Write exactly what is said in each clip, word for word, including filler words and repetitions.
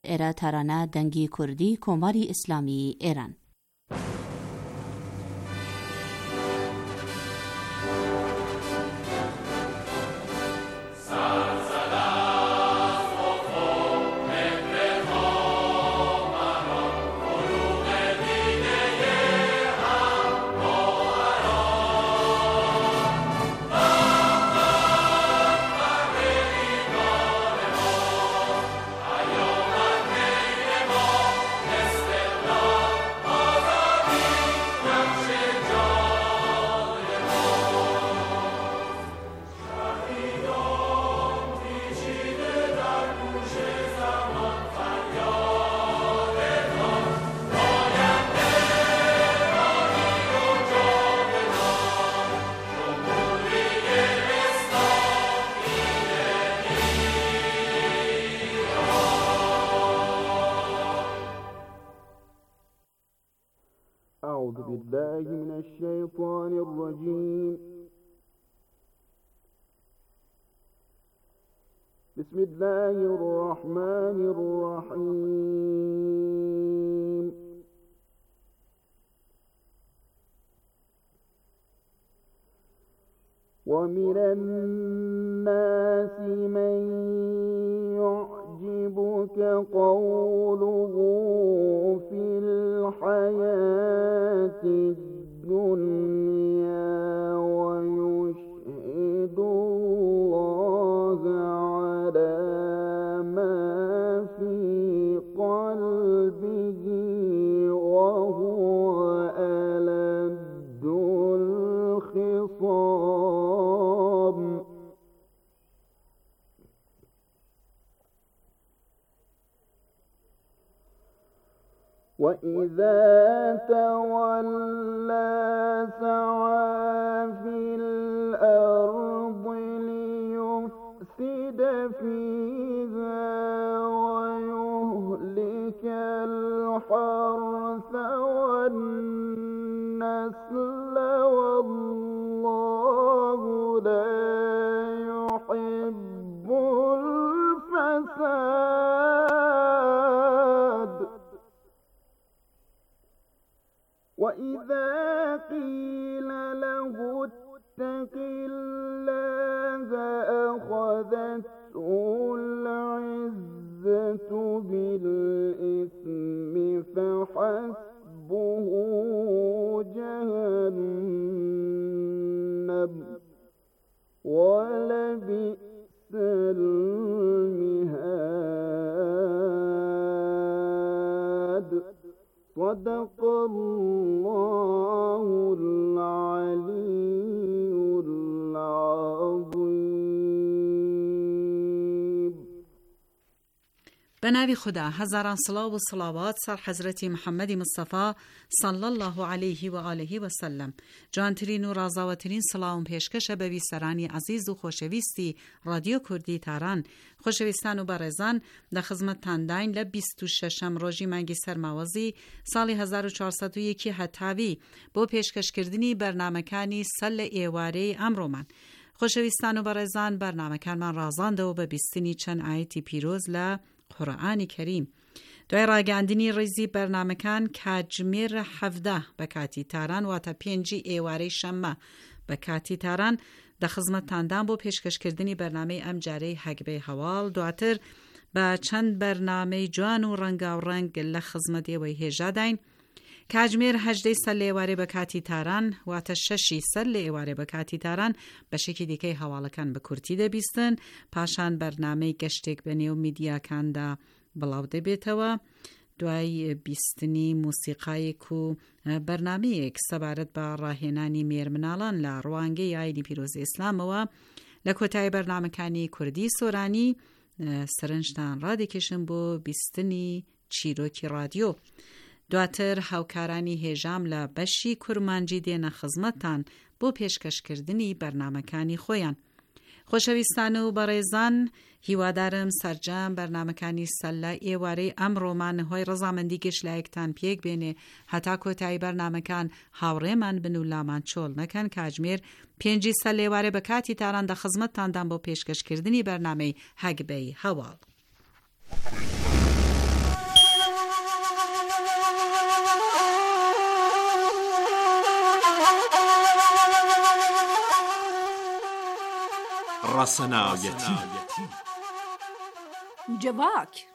ارا ترانه دنگی کردی کماری اسلامی ایران. أعوذ بالله من الشيطان الرجيم. بسم الله الرحمن الرحيم. ومن الناس من يعجبك قوله في الحياة الدنيا ويشهد الله على ما في قلبه وهو ألد الخصام. وإذا تولى سعى في الأرض ليفسد فيها ويهلك الحرث والنسل والله لا يحب الفساد. وإذا قيل له اتق الله أخذته العزة بالإثم فحسبه جهنم ولبئس المهاد. صدق الله العلي العظيم. به نام خدا، هزاران صلوات و صلوات سر حضرت محمد مصطفی صلی الله علیه و آله و سلم. جانترین و رازاوترین سلام پیشکش به ویسرانی عزیز و خوشویستی رادیو کردی تاران. خوشویستان و برزان در خدمت تندین ل بیست و ششم روزی منگی سرموازی سال هزار و چهارصد و یک هتاوی با پیشکش کردنی برنامه‌کانی سل ایواره امرومن. خوشویستان و برزان برنامه‌کان من رازانده و به بیستنی چند آیتی پیروز ل قرآن کریم. دوی راگاندنی ریزی برنامه‌کان کاجمیر هفده بکاتی تاران و تا پینجی ایواره شمه بکاتی تاران در خدمت تاندان با پیشکش کردنی برنامه ام جاری حقبه حوال. دواتر با چند برنامه جوان و رنگ و رنگ لخدمت وی هجا دین. کاجمیر هجده سل ایواره بکاتی تاران و تا ششی سل ایواره بکاتی تاران بشکی دیگه حوالکان بکرتی ده بیستن. پاشان برنامه گشتک بنیو میدیا کان دا بلاو ده بیتوا. دوای بیستنی موسیقای کو برنامه یک سبارت با راهنانی میرمنالان لروانگه یایدی پیروز اسلام و لکوتای برنامه کانی کردی سورانی سرنجتان را دکشن بو بیستنی چیروکی رادیو. دواتر هاوکارانی هجام لبشی کرمانجی دین خزمتان بو پیشکش کردنی برنامه کانی خویان. خوشویستان و برایزان هیوادارم سرجام برنامه کانی سلا ایواره امرو من های رضامندی گش لایکتان پیگ بینه حتی کتای برنامه کان هاوره من بنو لامان چول نکن کاجمیر پینجی سلا ایواره بکاتی تاران دا خزمت تاندن با پیشکش کردنی برنامه حقبه حوال. راسەناویەتی. جواک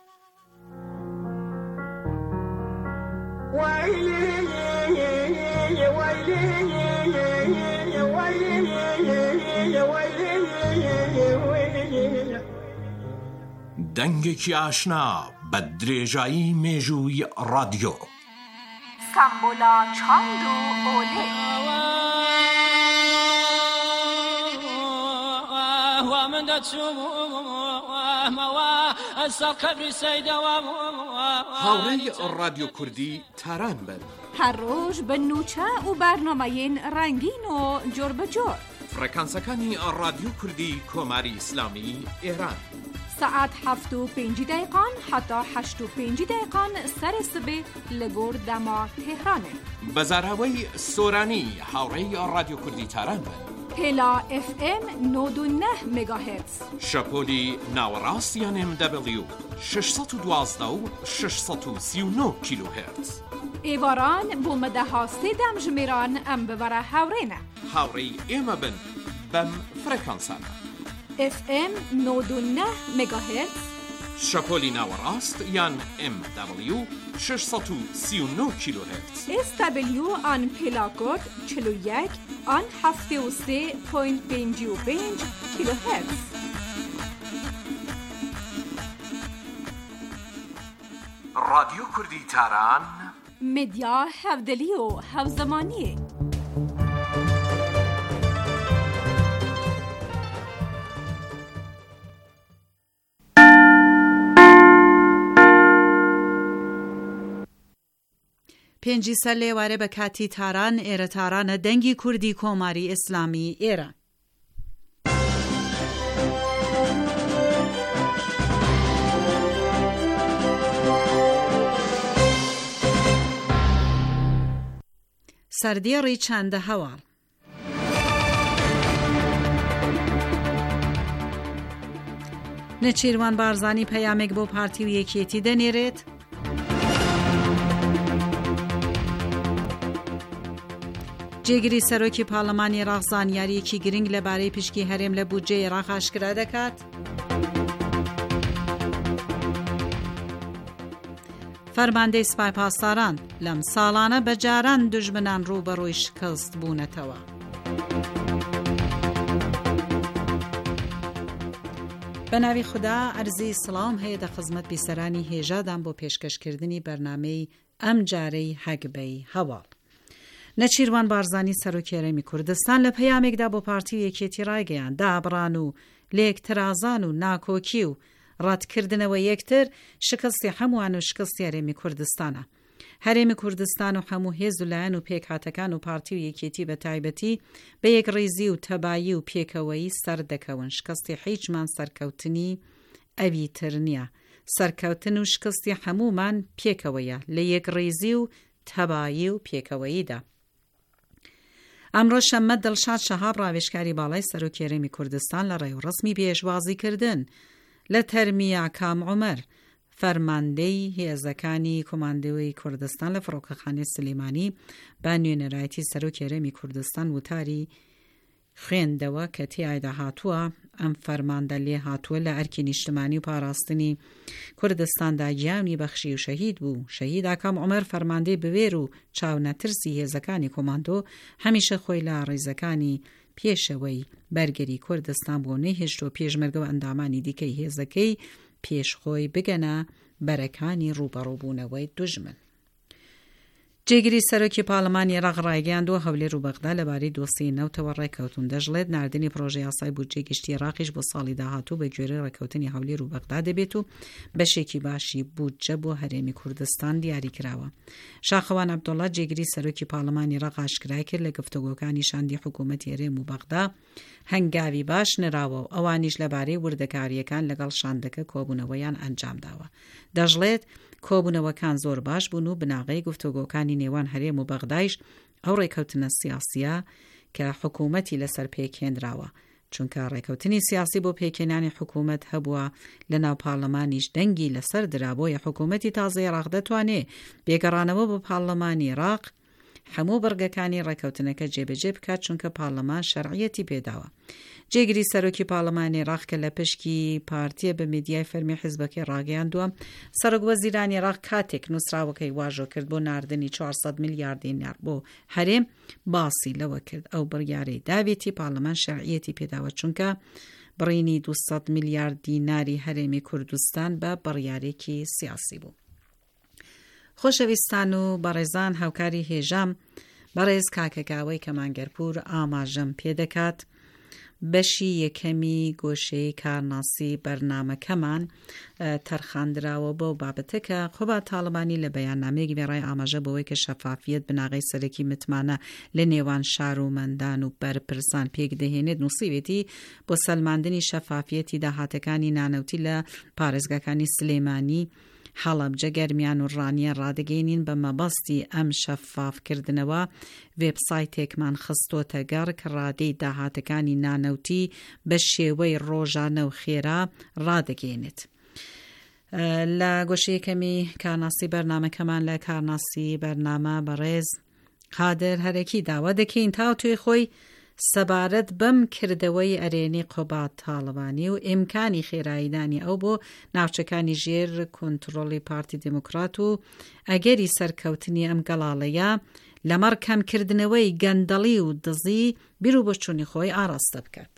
دەنگێکی ئاشنا بە درێژایی مێژووی ڕادیۆ. سامبولا چاند و ئۆلێ. هاوڕێی ڕادیۆ کوردی تاران بن. هەر ڕۆژ بە نوچە و بەرنامەیەن ڕەنگین و جۆر بەجۆر. فڕێکانسەکانی ڕادیۆ کوردی کۆماری ئیسلامی ئێران. ساعت هەفت و پێنج دقیقان حتا هەشت و پێنج دقیقان سەرێ سبێ لە گۆر دەما تێهرانێ. بەزاراوەی سۆرانی هاوڕێی ڕادیۆ کوردی تاران بن. پێلا ئف ئێم نۆد و نە مێگاهێرتز. شەپۆلی ناوەڕاست یان ئێم دەبلیو شەشسەد و دوازدە و شەشسەد و سی و نۆ کیلۆهێرتز. ئێواران بۆ مەدەها سێدەم ژمێران ئەم ببەرە هاوڕێنە. هاوڕێی ئێمە بن بەم فڕێکانسانە. ئف ئێم نۆد و نە مێگاهێرتز. شەپۆلی ناوەڕاست یان ئێم دەبلیو شەشسەد و سی و نۆ کیلۆهێرتز. ئێس دەبلیو ئان پێلاکۆد چل و یەک ئان هەفتێ و سێ پۆینت پێنج و پێنج کیلۆهێرتز. ڕادیۆ کوردی تاران مدیا هەودەلی و هەوزەمانیە. پێنجی سەر لێوارە بە کاتی تاران ئێرە تارانە دەنگی کوردی کۆماری ئیسلامی ئێران. سەردێڕی چەندە هەواڵ. نەچیروان بارزانی پەیامێک بۆ پارتی و یەکێتی دەنێرێت. جێگیری سەرۆکی پارلەمانی عێراق زانیاریەکی گرنگ لەبارەی پشکی هەرێم لە بودجەی عێراق ئاشکرا دەکات. فەرماندەی سوپای پاسداران لەم ساڵانە بەجاران دوژمنان ڕووبەڕووی شکست بوونەتەوە. بە ناوی خوددا ئەرزی سڵام هەیە دە خزمەت بیسەرانی هێژادان بۆ پێشکەشکردنی بەرنامەی ئەم جارەی هەگبەی هەواڵ. نەچیروان بارزانی سەرۆکی هەرێمی کوردستان لە پەیامێکدا بۆ پارتی و یەکێتی ڕایگەیاند دابڕان و لێکترازان و ناکۆکی و ڕەتکردنەوە یەکتر شکستی هەمووان و شکستی هەرێمی کوردستانە. هەرێمی کوردستان و هەموو هێز و لایەن و پێکهاتەکان و پارتی و یەکێتی بە تایبەتی بە یەکڕێزی و تەبایی و پێکەوەی سەر دەکەون. شکستی هیچمان سەرکەوتنی ئەوی تر نییە. سەرکەوتن و شکستی هەموومان پێکەوەیە لە یەکڕێزی و تەبایی و پێکەوەییدا. ئەمڕۆ شەممە دڵشاد شەهاب ڕاوێژکاری باڵای سەرۆکی هەرێمی کوردستان لە ڕێی و ڕسمی پێشوازی کردن لە تەرمیا کام عومەر فەرماندەی هێزەکانی کۆماندەوەی کوردستان لە فڕۆکەخانەی سلێمانی با نوێنەرایەتی سەرۆکی هەرێمی کوردستان وتاری خوێندەوە کە تیایدا هاتووە ئەم فەرماندە لێ هاتووە لە ئەرکی نیشتمانی و پاراستنی کوردستاندا گیانی بەخشی و شەهید بوو. شەهید ئاکام عومەر فەرماندەی بوێر و چاونەترسی هێزەکانی کۆماندۆ هەمیشە خۆی لە ڕێزەکانی پێشەوەی بەرگەری کوردستان بۆ نەیهێشت و پێشمەرگە و ئەندامانی دیکەی هێزەکەی پێشخۆی بگەنە بەرەکانی ڕوبەڕووبوونەوەی دوژمن. جێگیری سەرۆکی پارلەمانی عێراق ڕایگەیاندووە هەولێر و بەغدا لەبارەی دۆسیەی نەوتەوە ڕێککەوتون دەژڵێت ناردنی پرۆژەی یاسای بودجەی گشتی عێراقیش بۆ ساڵی داهاتوو بە گوێرەی ڕێککەوتنی هەولێر و بەغدا دەبێت و بەشێکی باشی بودجە بۆ هەرێمی کوردستان دیاری کراوە. شاخەوان عەبدوڵڵا جێگیری سەرۆکی پارلەمانی عێراق ئاشکرا کرد لە گفتوگۆکانی شاندی حکوومەتی هەرێم و بەغدا هەنگاوی باش نراوە و ئەوانیش لەبارەی وردەکاریەکان لەگەڵ شاندەکە کۆبوونەوەیان ئەنجامداوە. دەژڵێت کۆبوونەوەکان زۆر باش بوون و بناغەی گفتوگۆکانی نێوان هەرێم و بەغدایش ئەو ڕێکەوتنە سیاسیە کە حکوومەتی لەسەر پێکهێنراوە، چونکە ڕێکەوتنی سیاسی بۆ پێکهێنانی حکوومەت هەبووە لە ناو پارلەمانیش دەنگی لەسەر درابۆیە حکوومەتی تازەی عێراق دەتوانێت بێگەڕانەوە بۆ پارلەمانی عێراق هەموو بەرگەکانی ڕێکەوتنەکە جێبەجێ بکات چونکە پارلەمان شەرعیەتی پێداوە. جێگیری سەرۆکی پارلەمانی عێراق کە لە پشکی پارتیە بە میدیای فەرمی حیزبەکەی ڕاگەیاندووە، سەرۆکوەزیرانی عێراق کاتێک نووسراوەکەی واژۆ کرد بۆ ناردنی چوارسەد میلیارد دینار بۆ هەرێم، باسی لەوە کرد ئەو بڕیارەی داوێتی پارلەمان شەرعیەتی پێداوە چونکە بڕینی دووسەد میلیارد دیناری هەرێمی کوردستان بە بڕیارێکی سیاسی بوو. خۆشەویستان و بەڕێزان، هاوکاری هێژام بەڕێز کاکەگاوەی کەمانگەرپور ئاماژەم پێدەکات بەشی یەکەمی گۆشەی کارناسی بەرنامەکەمان تەرخاندراوە بۆ بابەتەکە خۆبا تاڵبانی لە بەیاننامەیەکی بێڕای ئاماژە بەوەی کە شەفافیت بناغی سەرەکی متمانە لە نێوان شار و مەندان و بەرپرسان پێک دەهێنێت نووسیوێتی بۆ سەلماندنی شەفافیەتی داهاتەکانی نانەوتی لە پارێزگاکانی سلێمانی حەڵەبجە گەرمیان و ڕانیە ڕادگەینین بە مەبەستی ئەم شەفافکردنەوە وێبسایتێکمان خستۆتە گەڕ کە ڕادەی داهاتەکانی نانەوتی بە شێوەی ڕۆژانە و خێرا ڕادەگەێنێت. لە گۆشەیەکەمی کارناسی بەرنامەکەمان لە کارناسی بەرنامە بەڕێز قادر هەرەکی داوا دەکەین تا توێ خۆی سەبارەت بەم کردەوەی ئەرێنی قۆبات تاڵبانی و ئیمکانی خێراییدانی ئەو بۆ ناوچەکانی ژێر کۆنتڕۆڵی پارتی دموکرات و ئەگەری سەرکەوتنی ئەم گەڵاڵەیە لەمەڕ کەمکردنەوەی گەندەڵی و دزی بیر و بۆچوونی خۆی ئاراستە بکات.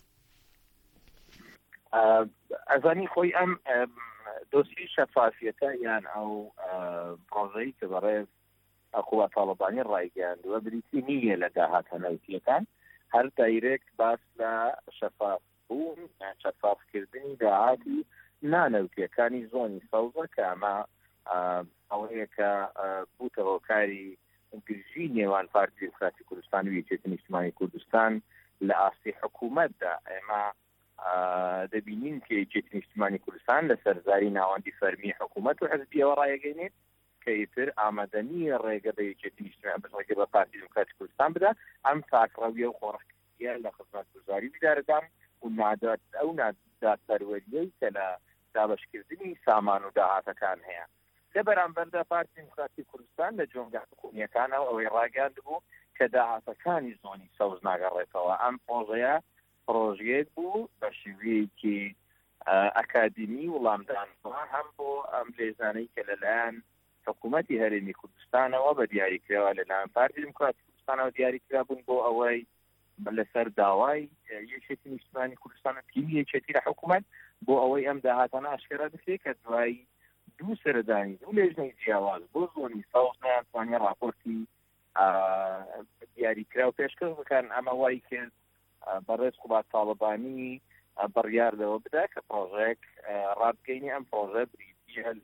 ئەزانی خۆی ئەم دۆسی شەفافیەتە یان ئەو پرۆژەی کە بەڕێز قۆبات تاڵبانی ڕایگەیاندووە بریتی نییە لە داهاتە نەوتیەکان، هەر دایرێکت باس لە شەفافبوون شەفافکردنی داهاتی نانەوتیەکانی زۆنی سەوزە کە ئەمە ئەوەیە کە بووتەوە کاری گرژی نێوان پارتی دموکراتی کوردستان و یەکێتی نیشتیمانی کوردستان لە ئاستی حکوومەتدا. ئێمە دەبینین کە یەکێتی نیشتیمانی کوردستان لە سەرزاری ناوەندی فەرمی حکوومەت و حزبیەوە ڕایەگەێنێت کە ئیتر ئامادەنی ڕێگە بە یەکێتی نیشتیمانی بەڕێگە بە پارتی دموکراتی کوردستان بدا ئەم تاکڕەویە و خۆڕەکیە لە خزمەتگوزاری بیدارەدان و نادات ئەو ناداتپەروەریەی کە لە دابەشکردنی سامان و داهاتەکان هەیە. لە بەرامبەردا پارتی دموکراتی کوردستان لە جۆنگا حکوومیەکانەوە ئەوەی ڕاگەاندبوو کە داهاتەکانی زۆنی سەوز ناگەڕێتەوە. ئەم پرۆژەیە پرۆژەیەک بوو بە شێوەیەکی ئەکادمی وڵامدانەوە هەم بۆ ئەم لێزانەی کە لەلایەن حکوومەتی هەرێمی کوردستانەوە بە دیاریکراوە لەلایەن پارتی دموکراتی کوردستانەوە دیاریکرا بوون بۆ ئەوەی لەسەر داوای یەکێتی نیشتیمانی کوردستان و تیمی یەکێتی لە حکوومەت بۆ ئەوەی ئەم داهاتانە ئاشکرا بکرێت کە دوای دوو سەردانی دوو لێژنەی جیاواز بۆ زۆنی سەوز نەیانتوانێت راپۆرتی دیاریکرا و پێشکەش بکەن. ئەمە وای کرد بەڕێز قۆبات تاڵبانی بڕیاردەوە بدا کە پرۆژەیەک ڕابگەینی ئەم پرۆژە بریتیە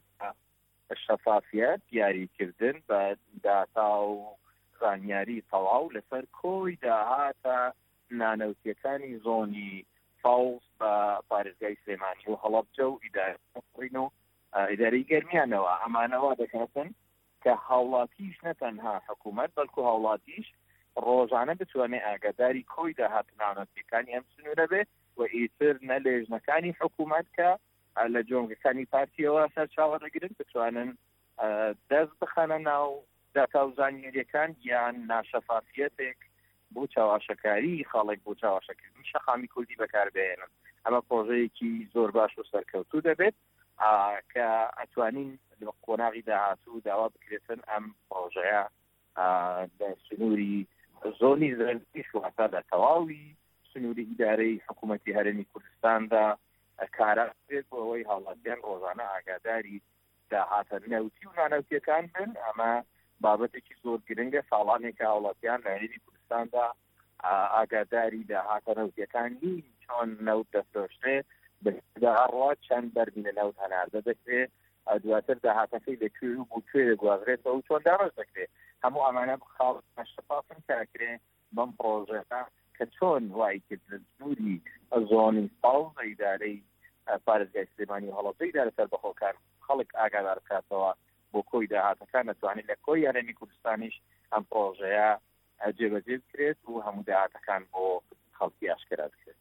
شەفافیت دیاریکردن بە داتا و زانیاری تەواو لەسەر کۆی داهاتە نانەوتیەکانی زۆنی فاوز بە پارێزگای سلێمانی و هەڵەبجە و ئیدارەی و ئیدارەی گەرمیانەوە. ئەمانەوە دەکاتن کە هاوڵاتیش نەتەنها حکوومەت بەڵکو هاوڵاتیش ڕۆژانە بتوانێت ئاگاداری کۆی داهات نانەوتیەکانی ئەم سنوورە بێت و ئیتر نە لێژنەکانی حکوومەت کە لە جۆنگەکانی پارتیەوە سەرچاوە دەگرن بتوانن دەست بخەنە ناو داتا و زانیاریەکان یان ناشەفافیەتێک بۆ چاواشەکاری خاڵێک بۆ چاواشەکردنی شەقامی کوردی بەکاربهێنن. ئەمە پرۆژەیەکی زۆر باش و سەرکەوتوو دەبێت کە ئەتوانین لە قۆناغی داهاتوو داوا بکرێتن ئەم پرۆژەیە لە سنووری زۆنی زەرگی شوهەتا لە تەواوی سنووری ئیدارەی حکوومەتی هەرێمی کوردستاندا کارا بێت بۆ ئەوەی هاوڵاتیان ڕۆژانە ئاگاداری داهاتە نەوتی و نانەوتیەکان بن. ئەمە بابەتێکی زۆر گرنگە ساڵانێکە هاوڵاتیان لە هەرێمی کوردستاندا ئاگاداری داهاتە نەوتیەکان نین چۆن نەوت دەفرۆشتێ بەڕات چەند بەرمینە نەوت هەناردە دەکرێت دواتر داهاتەکەی لەکوێ و بۆ کوێ دەگوازرێتەوە و چۆن داڕۆژ دەکرێت. هەموو ئەمانە خاڵ شەفافن کاکرێ بەم پرۆژەکە کە چۆن وای کرد لە سنووری زۆنی ساوز ئیدارەی پارێزگای سلێمانی و هەڵەبجە ئیدارە سەربەخۆکان خەڵک ئاگادار بکاتەوە بۆ کۆی داهاتەکان نەتوانێت لە کۆی هەرێمی کوردستانیش ئەم پرۆژەیە جێبەجێ بکرێت و هەموو داهاتەکان بۆ خەڵکی ئاشکرا بکرێت.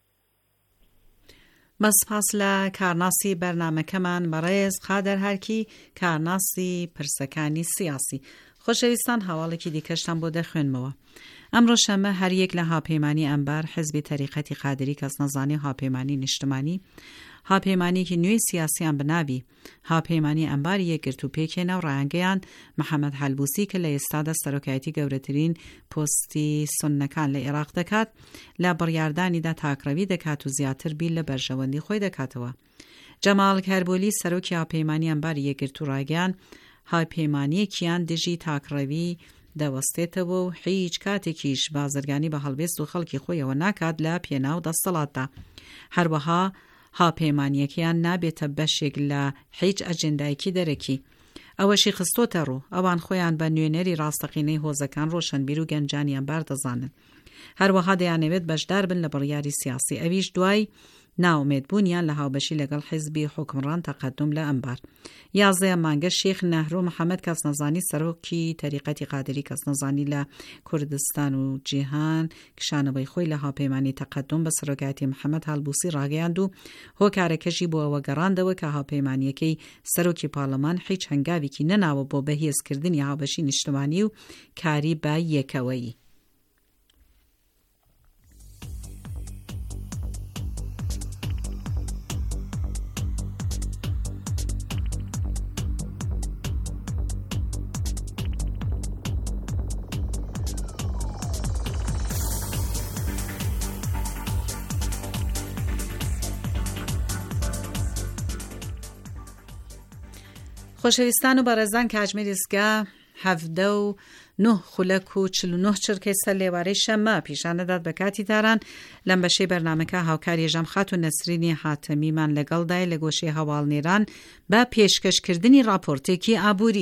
بەسپاس لە کارناسی بەرنامەکەمان بەڕێز قادر هەرکی کارناسی پرسەکانی سیاسی. خۆشەویستان هەواڵێکی دیکەشتان بۆ دەخوێنمەوە. ئەمڕۆ شەمە هەر یەک لە هاوپەیمانی ئەمبار حزبی تەریقەتی قادری کەس نەزانی و هاوپەیمانی نیشتمانی هاوپەیمانێکی نوێی سیاسیان بناوی هاوپەیمانی ئەمبار یەکگرت و پێکێنە و ڕایانگەیان محەممەد هەلبوسی کە لە ئێستادا سەرۆکایەتی گەورەترین پۆستی سوننەکان لە عێراق دەکات لە بڕیاردانیدا تاکڕەوی دەکات و زیاتر بیل لە بەرژەوەندی خۆی دەکاتەوە. جەمال کەربۆلی سەرۆکی هاوپەیمانی ئەمبار یەکگرت و ڕایگەیان هاوپەیمانیەکیان دژی تاکڕەوی دەوەستێتەوە و هیچ کاتێکیش بازرگانی بە هەڵبێست و خەڵکی خۆیەوە ناکات لە پێناو دەسەڵاتدا. هەروەها هاوپەیمانیەکیان نابێتە بەشێک لە هیچ ئەجندایەکی دەرەکی. ئەوەشی خستۆتە ڕوو ئەوان خۆیان بە نوێنەری ڕاستەقینەی هۆزەکان ڕۆشنبیر و گەنجانی ئەمبار دەزانن. هەروەها دەیانەوێت بەشدار بن لە بڕیاری سیاسی. ئەویش دوای ناومێدبوونیان لە هاوبەشی لەگەڵ حیزبی حکمڕان تەقەدم لە ئەمبار. یازدە مانگە شێخ نەهرۆ محەممەد کەسنەزانی سەرۆکی تەریقەتی قادری کەسنەزانی لە کوردستان و جیهان کشانەوەی خۆی لە هاوپەیمانی تەقەدم بە سەرۆکایەتی محەممەد هەڵبوسی ڕاگەیاند و هۆکارەکەشی بۆ ئەوە گەڕاندەوە کە هاوپەیمانیەکەی سەرۆکی پاڵەمان هیچ هەنگاوێکی نەناوە بۆ بەهێزکردنی هاوبەشی نیشتمانی و کاری بە یەکەوەیی. خۆشەویستان و بەڕێزان کاتژمێری ئێستا هەڤدە و نۆ خولەک و چل و نۆ چرکەی سەر لێوارەی شەمە پیشانەدات بە کاتی تاران لەم بەشەی بەرنامەکە هاوکاری ژەمخات و نەسرینی حاتەمیمان لەگەڵدای لە گۆشەی هەواڵنێران بە پێشکەشکردنی راپۆرتێکی ئابووری.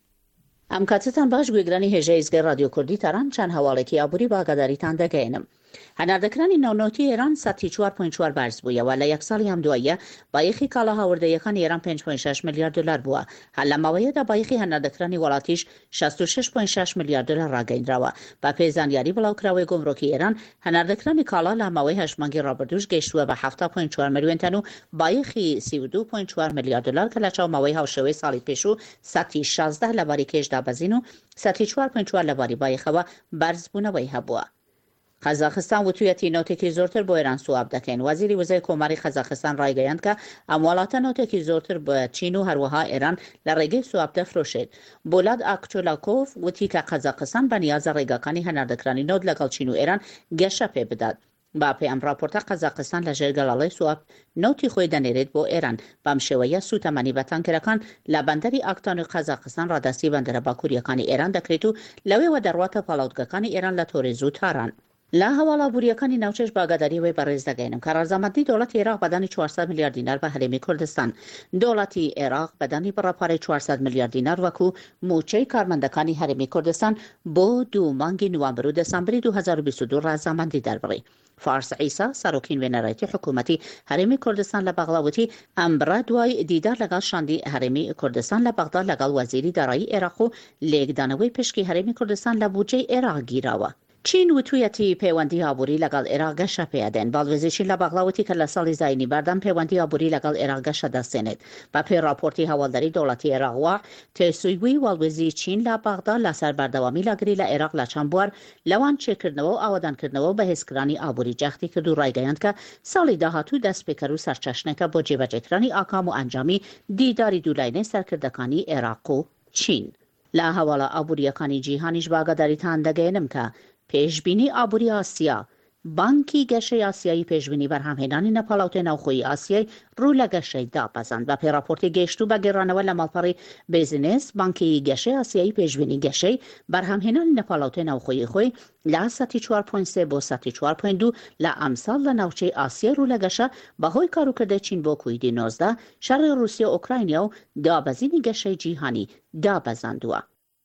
ئەم کاتتان باش گوێگرانی هێژەی ئیزگەی رادیۆ کوردی تاران چەند هەواڵێکی ئابووری باگاداریتان دەگەێنم. هەناردەکرانی ناونەوتی ئێران سەتی چوار پۆینت چوار بارز بوویەوە لە یەک ساڵی ئەم دواییە بایەخی کاڵا هاوردەیەکانی ئێران پێنج پۆینت شەش ملیارد دلار بووە. هەر لە ماوەیەدا بایەخی هەناردەکرانی وڵاتیش شەست و شەش پۆینت شەش ملیارد دلار ڕاگەیەنراوە. بە پێی زانیاری بڵاوکراوەی گۆمڕۆکی ئێران هەناردەکرانی کاڵا لە ماوەی هەشت مانگی ڕابردووش گەیشتووە بە هەفتە پۆینت چوار ملیۆن تەن و بایەخی سی و دوو پۆینت چوار ملیارد دلار کە لە چاوماوەی هاوشێوەی ساڵی پێشوو سەتی شازدە لە باری کێشدا بەزین و سەتی چوار پۆینت چوار لە باری بایەخەوە بەرزبوونەوەی هەبووە. قەزاقستان وتویەتی نۆتێکی زۆرتر بۆ ئێران سواب دەکەین. وەزیری وزەی کۆماری قەزاقستان ڕایگەیاند کە ئەم وڵاتە نۆتێکی زۆرتر بە چین و هەروەها ئێران لە ڕێگەی سواب دەفرۆشێت. بۆلاد ئاکچۆلاکۆف وتی کە قەزاقستان بەنیازە ڕێگاکانی هەناردەکرانی نۆت لەگەڵ چین و ئێران گەشە پێ بدات. با پێی ئەم راپۆرتە قەزاقستان لە ژێر گەڵاڵەی سواب نۆتی خۆی دەنێرێت بۆ ئێران. بەم شێوەیە سوتەمەنی بە تانکەرەکان لە بەندەری ئاکتانی قەزاقستان ڕاداستی بەندەرە باکووریەکانی ئێران دەکرێت و لەوێوە دەڕواتە پاڵاوتگەکانی ئێران لە تۆرێز و تاران. لا هەواڵە بوریەکانی ناوچەش باگاداریەوەی بەڕێز دەگەینم کە ڕازامەندی دەوڵەتی عێراق بەدانی چوارسەد میلیارد دینار بە هەرێمی کوردستان. دەوڵەتی عێراق بەدانی بەڕاپارەی چوارسەد میلیارد دینار وەکو موچەی کارمەندەکانی هەرێمی کوردستان بۆ دوو مانگی نوامبر و دەسامبری دوو هەزار و بیست و دوو ڕازامەندی دەربڕی. فارس عیسا سەرۆکی نوێنەرایەتی حکوومەتی هەرێمی کوردستان لە بەغڵاوتی ئەمبرا دوای دیدار لەگەڵ شاندی هەرێمی کوردستان لە بەغدا لەگەڵ وەزیری دارایی عێراق و لێکدانەوەی پشکی هەرێمی کوردستان لە بودجەی عێراق گیراوە. چین وتویەتی پەیوەندی ئابووری لەگەڵ عێراق گەشە پێدەن. باڵوێزیی لە بەغڵاوتی کە لە ساڵی زاینی بەردەم پەیوەندی ئابووری لەگەڵ عێراق گەشە دەستێنێت. بە پێی راپۆرتی هەواڵدەری دەوڵەتی عێراقوا تێسوویبووی واڵوێزی چین لە بەغدا لەسەر بەردەوامی لاگری لە عێراق لە چەند بوار لەوان چێکردنەوە و ئاوادانکردنەوە بە هێزکرانی ئابووری جەختی کرد و ڕایگەیاند کە ساڵی داهاتوو دەستپێکەر و سەرچەشنێکە بۆ جێبەجێکرانی ئاکام و ئەنجامی دیداری دوولاینەی سەرکردەکانی عێراق و چین. لە هەواڵە ئابووریەکانی جیهانیش باگاداریتان دەگەێنم کە پێشبینی ئابووری ئاسیا بانکی گەشەی ئاسیایی پێشبینی بەرهەمهێنانی نەپاڵاوتە ناوخۆیی ئاسیای ڕوو لە گەشەی داپەزاند. بە پێی راپۆرتی گەیشتوو بە گێڕانەوە لە ماڵپەڕی بیزنس بانکی گەشەی ئاسیایی پێشبینی گەشەی بەرهەمهێنانی نەپاڵاوتە ناوخۆیی خۆی لە سەتی چوار پۆینت سێ بۆ سەتی چوار پۆینت دوو لە ئەمساڵ لە ناوچەی ئاسیای ڕوو لە گەشە بەهۆی کاروکردەی چین بۆ کویدی نۆزدە شەڕی رووسیا و ئوکراینیا و دابەزینی گەشەی جیهانی دابەزاندووە.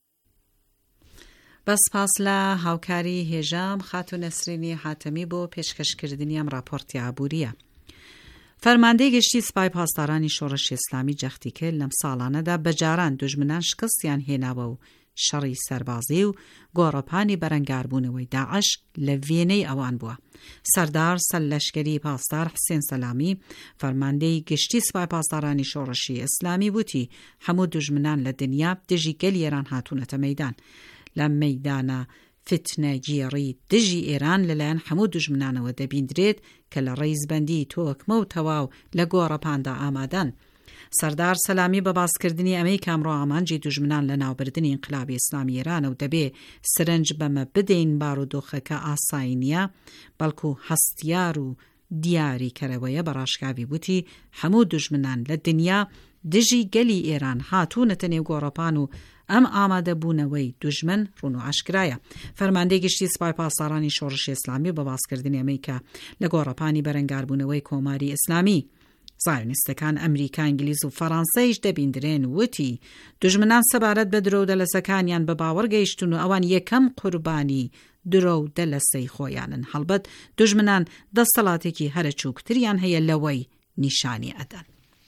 بەس پاس لە هاوکاری هێژام خاتو نەسرینی حاتەمی بۆ پێشکەشکردنی ئەم راپۆرتی ئابووریە. فەرماندەی گشتی سپای پاسدارانی شۆڕشی ئیسلامی جەختی کرد لەم ساڵانەدا بەجاران دوژمنان شکستیان هێناوە و شەڕی سەربازی و گۆڕەپانی بەرەنگاربوونەوەی داعش لە وێنەی ئەوان بووە. سەردار سەرلەشکەری پاسدار حسێن سەلامی فەرماندەی گشتی سوپای پاسدارانی شۆڕشی ئیسلامی وتی هەموو دوژمنان لە دنیا دژی گەلی ئێران هاتوونەتە مەیدان. لە مەیدانە فتنە گیێڕی دژی ئێران لەلایەن هەموو دوژمنانەوە دەبیندرێت کە لە ڕیزبەندی تۆکمە و تەواو لە گۆڕەپاندا ئامادەن. سەردار سەلامی بە باسکردنی ئەمەی کامڕۆ ئامانجی دوژمنان لە ناوبردنی ئینقلابی ئیسلامی ئێرانە و دەبێ سرنج بەمە بدەین بارودۆخەکە ئاسایی نییە بەڵکو هەستیار و دیاری کەرەوەیە بە ڕاشکاوی وتی هەموو دوژمنان لە دنیا دژی گەلی ئێران هاتوونەتە نێو گۆڕەپان و ئەم ئامادەبوونەوەی دوژمن ڕوون و ئاشکرایە. فەرماندەی گشتی سوپای پاسدارانی شۆڕشی ئیسلامی بە باسکردنی ئەمریکا لە گۆڕەپانی بەرەنگاربوونەوەی کۆماری ئیسلامی زایۆنیستەکان ئەمریکا، ئینگلیز و فەڕەنسەیش دەبیندرێن وتی دوژمنان سەبارەت بە درۆ و دەلەسەکانیان بە باوەڕ گەیشتون و ئەوان یەکەم قوربانی درۆ و دەلەسەی خۆیانن. هەڵبەت دوژمنان دەسەڵاتێکی هەرە چووکتریان هەیە لەوەی نیشانی ئەدەن.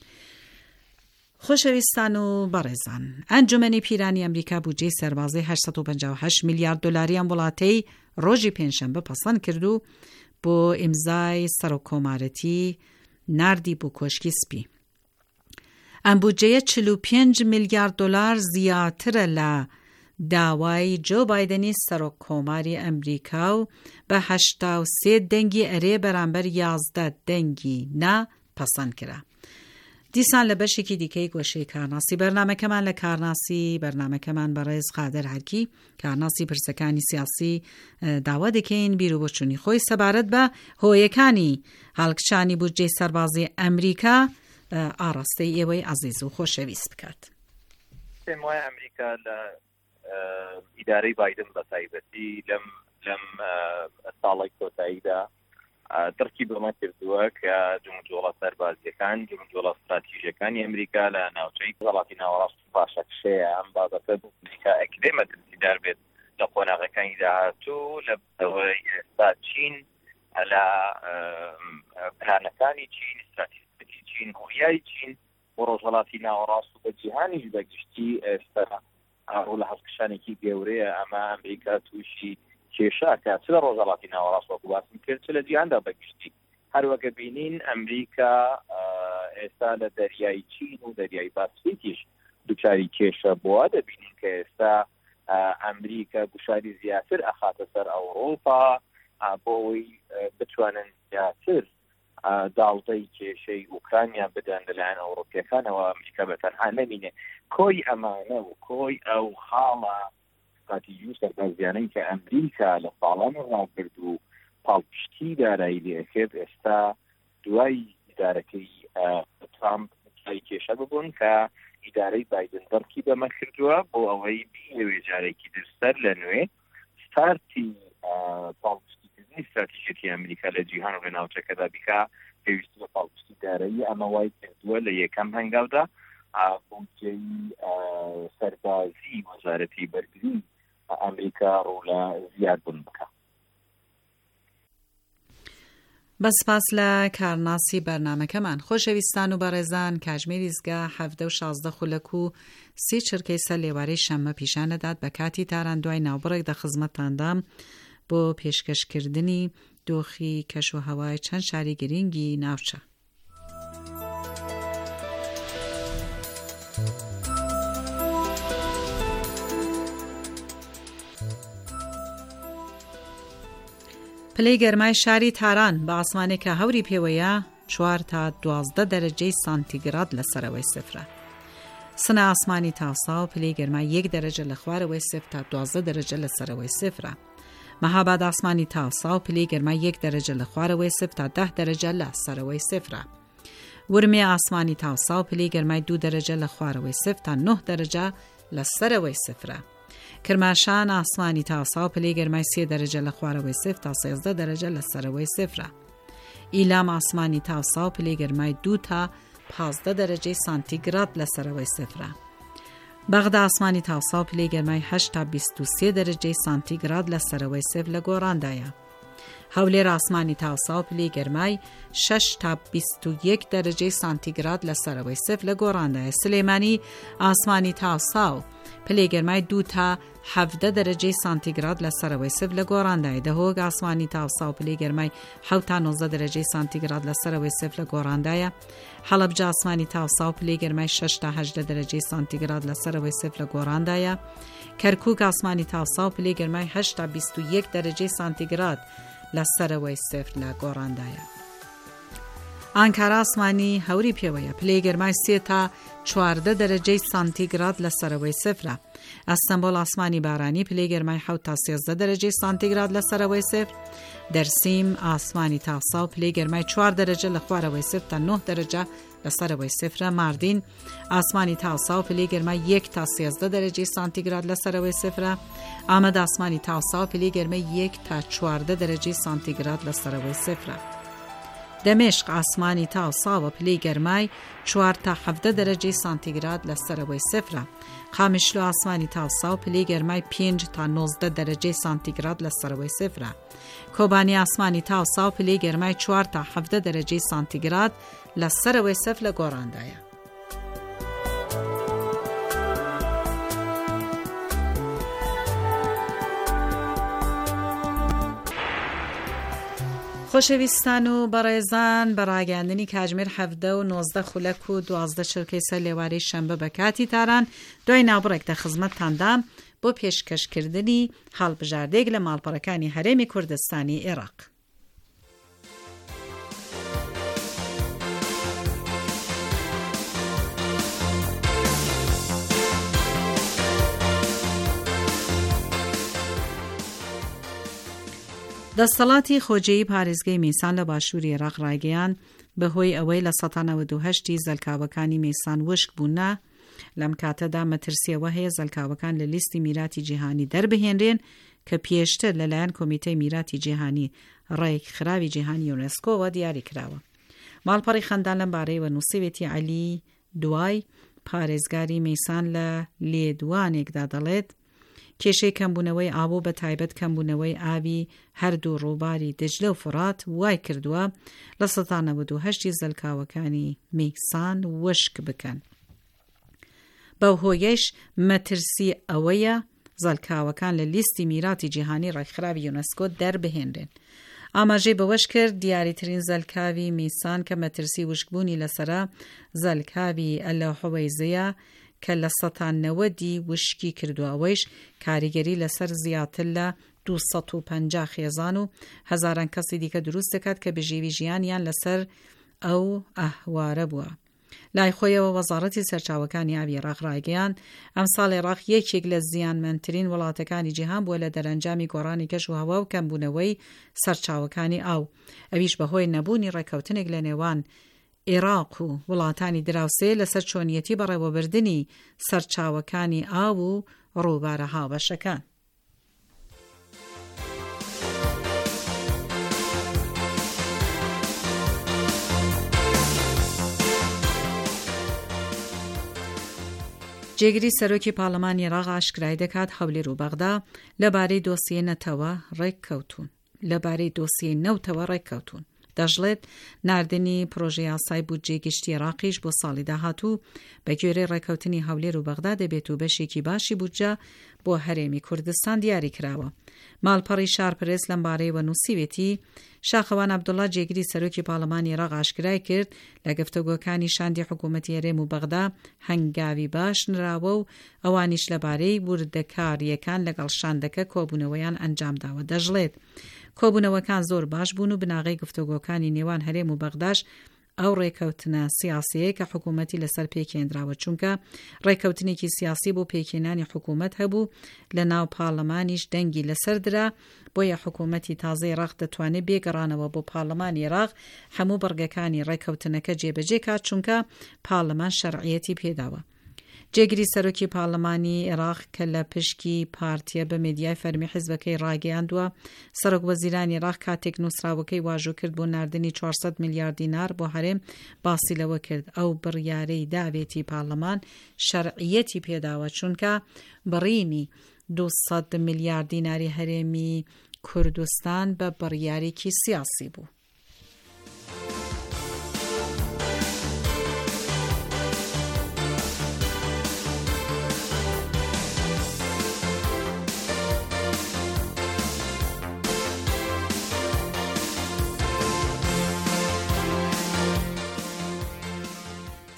خۆشەویستان و بەڕێزان، ئەنجومەنی پیرانی ئەمریکا بودجەی سەربازی هەشت و پەنجا و هەشت میلیارد دۆلاریان وڵاتەی ڕۆژی پێنجشەمبە پەسەند کرد و بۆ ئیمزای سەرۆکۆمارەتی ناردی بۆ کۆشکی سپی. ئەم بودجەیە چل و پێنج میلیارد دۆلار زیاترە لە داوای جۆ بایدنی سەرۆککۆماری ئەمریکا و بە هەشتا و سێ دەنگی ئەرێ بەرامبەر یازدە دەنگی نا پەسەند کرا. دیسان لە بەشێکی دیکەی گۆشەی کارناسی بەرنامەکەمان لە کارناسی بەرنامەکەمان بەڕێز قادر هەرکی کارناسی پرسەکانی سیاسی داوا دەکەین بیر و بۆچوونی خۆی سەبارەت بە هۆیەکانی هەڵکشانی بودجەی سەربازی ئەمریکا ئاڕاستەی ئێوەی عەزیز و خۆشەویست بکات. پێم وایە ئەمریکا لە ئیدارەی بایدن بە تایبەتی لەم لەم ساڵی کۆتاییدا دڕکی بۆمە کردووە کە جمهوریەتە سەربازیەکان جمهوریەتە استراتیژیەکانی ئەمریکا لە ناوچەی وڵاتی ناوەڕاست باشەکشەیە ئەم بابەتە ئەمریکا ئەکرێمە دەستیدار بێت لە قۆناغەکانی داهاتوو لە ئەوەی ئێستا چین لە پلانەکانی چین استراتیژیەتی چین هۆیای چین بۆ ڕۆژهەڵاتی ناوەڕاست و بە جیهانیش بەگشتی ئێستا ڕوو لە هەڵکشانێکی گەورەیە ئەمە ئەمریکا تووشی کێشاکە چ لە ڕۆژهەڵاتی ناوەڕاست وەکو باسی کرد چ لە جیهاندا بەگشتی هەروەکە بینین ئەمریکا ئێستا لە دەریای چین و دەریای پاسفیکیش دووچاری کێشە بووە دەبینین کە ئێستا ئەمریکا گوشاری زیاتر ئەخاتە سەر ئەوڕۆپا بۆ ئەوەی بتوانن زیاتر داڵتەی کێشەی ئوکرانیا بدەن لەلایەن ئەوڕۆپیەکانەوە ئەمریکا بەتەنها نەبینێ کۆی ئەمانە و کۆی ئەو خاڵە استراتیژی و سەربازیانەی کە ئەمریکا لە ساڵانی ڕابرد و پاڵپشتی دارایی لێکرد ئێستا دوای ئیدارەکەی ترامپ جای کێشە ببوون کە ئیدارەی بایدن دەڕکی بەمە کردووە بۆ ئەوەی بینەوێ جارێکی درسەر لە نوێ ستارتی پاڵپشتیکردنی استراتیژیەتی ئەمریکا لە جیهان و لە ناوچەکەدا بیکا پێویستی بە پاڵپشتی دارایی ئەمە وای کردووە لە یەکەم هەنگاودا بودجەی سەربازی وەزارەتی بەرگری ئەمریکا ڕوو لە زیادبوون بکە. بەسپاس لە کارناسی بەرنامەکەمان. خۆشەویستان و بەڕێزان، کاتژمێری زگا حەڤدە و شازدە خولەک و سی چرکەی سەر لێوارەی شەممە پیشانەدات بە کاتی تاران دوای ناوبڕێک دە خزمەتاندام بۆ پێشکەشکردنی دۆخی کەش و هەوای چەند شاری گرنگی ناوچە. پلەی گەرمای شاری تاران بە ئاسمانێکە هەوری پێوەیە چوار تا دوازدە دەرەجەی سانتیگراد لە سەرەوەی سفرە. سنە ئاسمانی تاسا و پلەی گەرمای یەک دەرەجە لە خوارەوەی سفر تا دوازدە دەرەجە لە سەرەوەی سفرە. مەهاباد ئاسمانی تاسا و پلەی گەرمای یەک دەرەجە لە خوارەوەی سفر تا دە دەرەجە لە سەرەوەی سفرە. ورمێ ئاسمانی تاسا و پلەی گەرمای دوو دەرەجە لە خوارەوەی سفر تا نۆ دەرەجە لە سەرەوەی سفرە. کرماشان ئاسمانی تاسا و پلەی گەرمای سێ دەرەجە لە خوارەوەی سفر تا سێزدە دەرەجە لە سەرەوەی سفرە. ئیلام ئاسمانی تاسا و پلەی گەرمای دوو تا پازدە دەرەجەی سانتیگراد لە سەرەوەی سفرە. بەغدا ئاسمانی تاسا و پلەی گەرمای هەشت تا بیست و سێ دەرەجەی سانتیگراد لە سەرەوەی سفر لە گۆڕاندایە. هەولێر ئاسمانی تاسا و پلەی گەرمای شەش تا بیست و یەک دەرەجەی سانتیگراد لە سەرەوەی سفر لە گۆڕاندایە. سلێمانی ئاسمانی تاسا و پلێگەرمای دو تا حەڤدە دەرەجەی سانتیگراد لەسەرەوەی سف لە گۆڕاندایە. دەهۆک ئاسمانی تاوسا و پلێگەرمای حەوت تا نۆزدە دەرەجەی سانتیگراد لەسەرەوەی سف لە گۆڕاندایە. حەڵەبجە ئاسمانی تاوسا و پلێگەرمای شەش تا هەژدە دەرەجەی سانتیگراد لەسەرەوەی سف لە گۆڕاندایە. کەرکووک ئاسمانی تاوسا و پلێگەرمای هەشت تا بیست و یەک دەرەجەی سانتیگراد لەسەرەوەی سف لە گۆڕاندایە. ئانکارا ئاسمانی هەوری پێوەیە، پلێگەرمای سێ تا چواردە دەرەجەی سانتیگراد لەسەرەوەی سفرە. ئەستەمبۆڵ ئاسمانی بارانی، پلێگەرمای حەوت تا سێزدە دەرەجەی سانتیگراد لەسەرەوەی سفر. دەرسیم ئاسمانی تاوسا و پلێگەرمای چوار دەرەجە لە خوارەوەی سفر تا نۆ دەرەجە لەسەرەوەی سفرە. ماردین ئاسمانی تاوسا و پلێگەرمای یەک تا سێزدە دەرەجەی سانتیگراد لەسەرەوەی سفرە. ئامەد ئاسمانی تاوسا و پلێگەرمای یەک تا چواردە دەرەجەی سانتیگراد لەسەرەوەی سفرە. دەمێشق ئاسمانی تاوسا و پلێگەرمای چوار تا حەڤدە دەرەجەی سانتیگراد لەسەرەوەی سفرە. قامیشلۆ ئاسمانی تاوسا و پلێگەرمای پێنج تا نۆزدە دەرەجەی سانتیگراد لەسەرەوەی سفرە. کۆبانی ئاسمانی تاوسا و پلێگەرمای چوار تا حەڤدە دەرەجەی سانتیگراد لەسەرەوەی سف لە گۆڕاندایە. خۆشەویستان و بەڕێزان، بەڕاگەاندنی کاتژمێر حەڤدە و نۆزدە خولەک و دوازدە چرکەی سەر لێوارەی شەمبە بە کاتی تاران دوای ناوبڕێک دە خزمەتتاندام بۆ پێشکەشکردنی هەڵبژاردەیەک لە ماڵپەڕەکانی هەرێمی کوردستانی عێراق. دەسەڵاتی خۆجێیی پارێزگای مەیسان لە باشووری عێراق ڕایگەیان بەهۆی ئەوەی لە سەد نەوەد و هەشتی زەلکاوەکانی مەیسان وشک بوونا، لەم کاتەدا مەترسیەوە هەیە زەلکاوەکان لە لیستی میراتی جیهانی دەربهێنرێن کە پێشتر لەلایەن کۆمیتەی میراتی جیهانی ڕێکخراوی جیهانی یونسکۆوە دیاری کراوە. ماڵپەڕی خەندان لەم بارەیەوە نووسیوێتی عەلی دوای پارێزگاری مەیسان لە لێدوانێکدا دەڵێت کێشەی کەمبوونەوەی ئاو بە تایبەت کەمبوونەوەی ئاوی هەردوو ڕووباری دجلە و فرات وای کردووە لە سەد نەوەد و هەشتی زەلکاوەکانی مەیسان وشک بکەن. بەو هۆیەش مەترسی ئەوەیە زەلکاوەکان لە لیستی میراتی جیهانی ڕێکخراوی یونسکۆ دەربهێنرێن. ئاماژەی بەوەش کرد دیاریترین زەلکاوی مەیسان کە مەترسی وشکبوونی لەسرە زەلکاوی ئەلە حوەیزەیە کە لە سەد نەوەدی وشکی کردووەوەیش کاریگەری لەسەر زیاتر لە دووسەد و پەنجا خێزان و هەزاران کەسی دیکە دروست دەکات کە بژێوی ژیانیان لەسەر ئەو ئەهوارە بووە. لای خۆیەوە وەزارەتی سەرچاوەکانی ئاوی عێراق ڕایگەیان ئەم ساڵ عێراق یەکێک لە زیانمەندترین وڵاتەکانی جیهان بووە لە دەرەنجامی گۆڕانی کەش و هەوا و کەمبوونەوەی سەرچاوەکانی ئاو. ئەویش بەهۆی نەبوونی ڕێکەوتنێک لە نێوان عێراق و وڵاتانی دراوسێ لەسەر چۆنیەتی بەڕێوەبردنی سەرچاوەکانی ئاو و ڕووبارە هاوبەشەکان. جێگری سەرۆکی پاڵەمانی عێراق ئاشکرای دەکات هەولێر و بەغدا لەبارەی دۆسیە نەتەوە ڕێککەوتون لەبارەی دۆسیە نەوتەوە ڕێککەوتون. دەژڵێت ناردنی پرۆژەی ئاسای بودجێ گشتی عێراقیش بۆ ساڵی داهاتوو بە گوێرەی ڕێککەوتنی هەولێر و بەغدا دەبێت و بەشێکی باشی بودجە بۆ هەرێمی کوردستان دیاری کراوە. ماڵپەڕی شارپرێز لەم بارەیەوە نووسیوێتی شاخەوان عەبدوڵڵا جێگری سەرۆکی پاڵەمانی عێراق ئاشکرای کرد لە گفتوگۆکانی شاندی حکوومەتی هەرێم و بەغدا هەنگاوی باش نراوە و ئەوانیش لەبارەی وردەکاریەکان لەگەڵ شاندەکە کۆبوونەوەیان ئەنجامداوە. دەژڵێت کۆبوونەوەکان زۆر باش بوون و بناغی گفتوگۆکانی نێوان هەرێم و بەغداش ئەو ڕێکەوتنە سیاسیەیە کە حکوومەتی لەسەر پێکێنراوە، چونکە ڕێکەوتنێکی سیاسی بۆ پێکێنانی حکوومەت هەبوو لە ناو پاڵەمانیش دەنگی لەسەر درا، بۆیە حکوومەتی تازەی عێراق دەتوانێت بێگەڕانەوە بۆ پاڵەمانی عێراق هەموو بەڕگەکانی ڕێکەوتنەکە جێبەجێ کات، چونکە پاڵەمان شەرعیەتی پێداوە. جێگری سەرۆکی پاڵەمانی عێراق کە لە پشکی پارتیە بە میدیای فەرمی حیزبەکەی ڕاگەیاندووە سەرۆک وەزیرانی عێراق کاتێک نووسراوەکەی واژوو کرد بۆ ناردنی چوارسەد میلیارد دینار بۆ هەرێم باسی لەوە کرد ئەو بڕیارەی داوێتی پاڵەمان شەرعیەتی پێداوە، چونکە بڕینی دووسەد میلیارد دیناری هەرێمی کوردستان بە بڕیارێکی سیاسی بوو.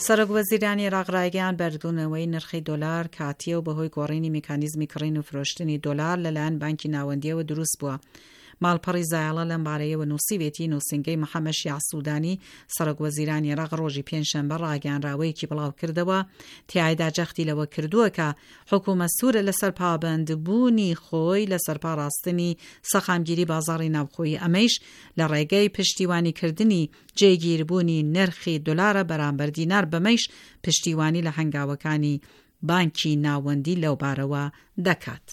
سەرۆک وەزیرانی عێراق ڕایگەیان بەردبوونەوەی نرخی دۆلار کاتیە و بەهۆی گۆڕینی میکانیزمی کڕین و فرۆشتنی دۆلار لەلایەن بانکی ناوەندیەوە دروست بووە. ماڵپەڕی زایاڵە لەم بارەیەوە نووسیوێتی نووسنگەی محەممەد شیع سوودانی سەرۆک وەزیرانی عێراق ڕۆژی پێنجشەمبە ڕاگەیاندراوەیەکی بڵاو کردەوە تیایدا جەختی لەوە کردووە کە حکوومەت سوورە لەسەر پابەندبوونی خۆی لەسەر پاڕاستنی سەخامگیری بازاڕی ناوخۆیی ئەمەش لە ڕێگەی پشتیوانیکردنی جێگیربوونی نرخی دۆلارە بەرامبەر دینار بەمەش پشتیوانی لە هەنگاوەکانی بانکی ناوەندی لەو بارەوە دەکات.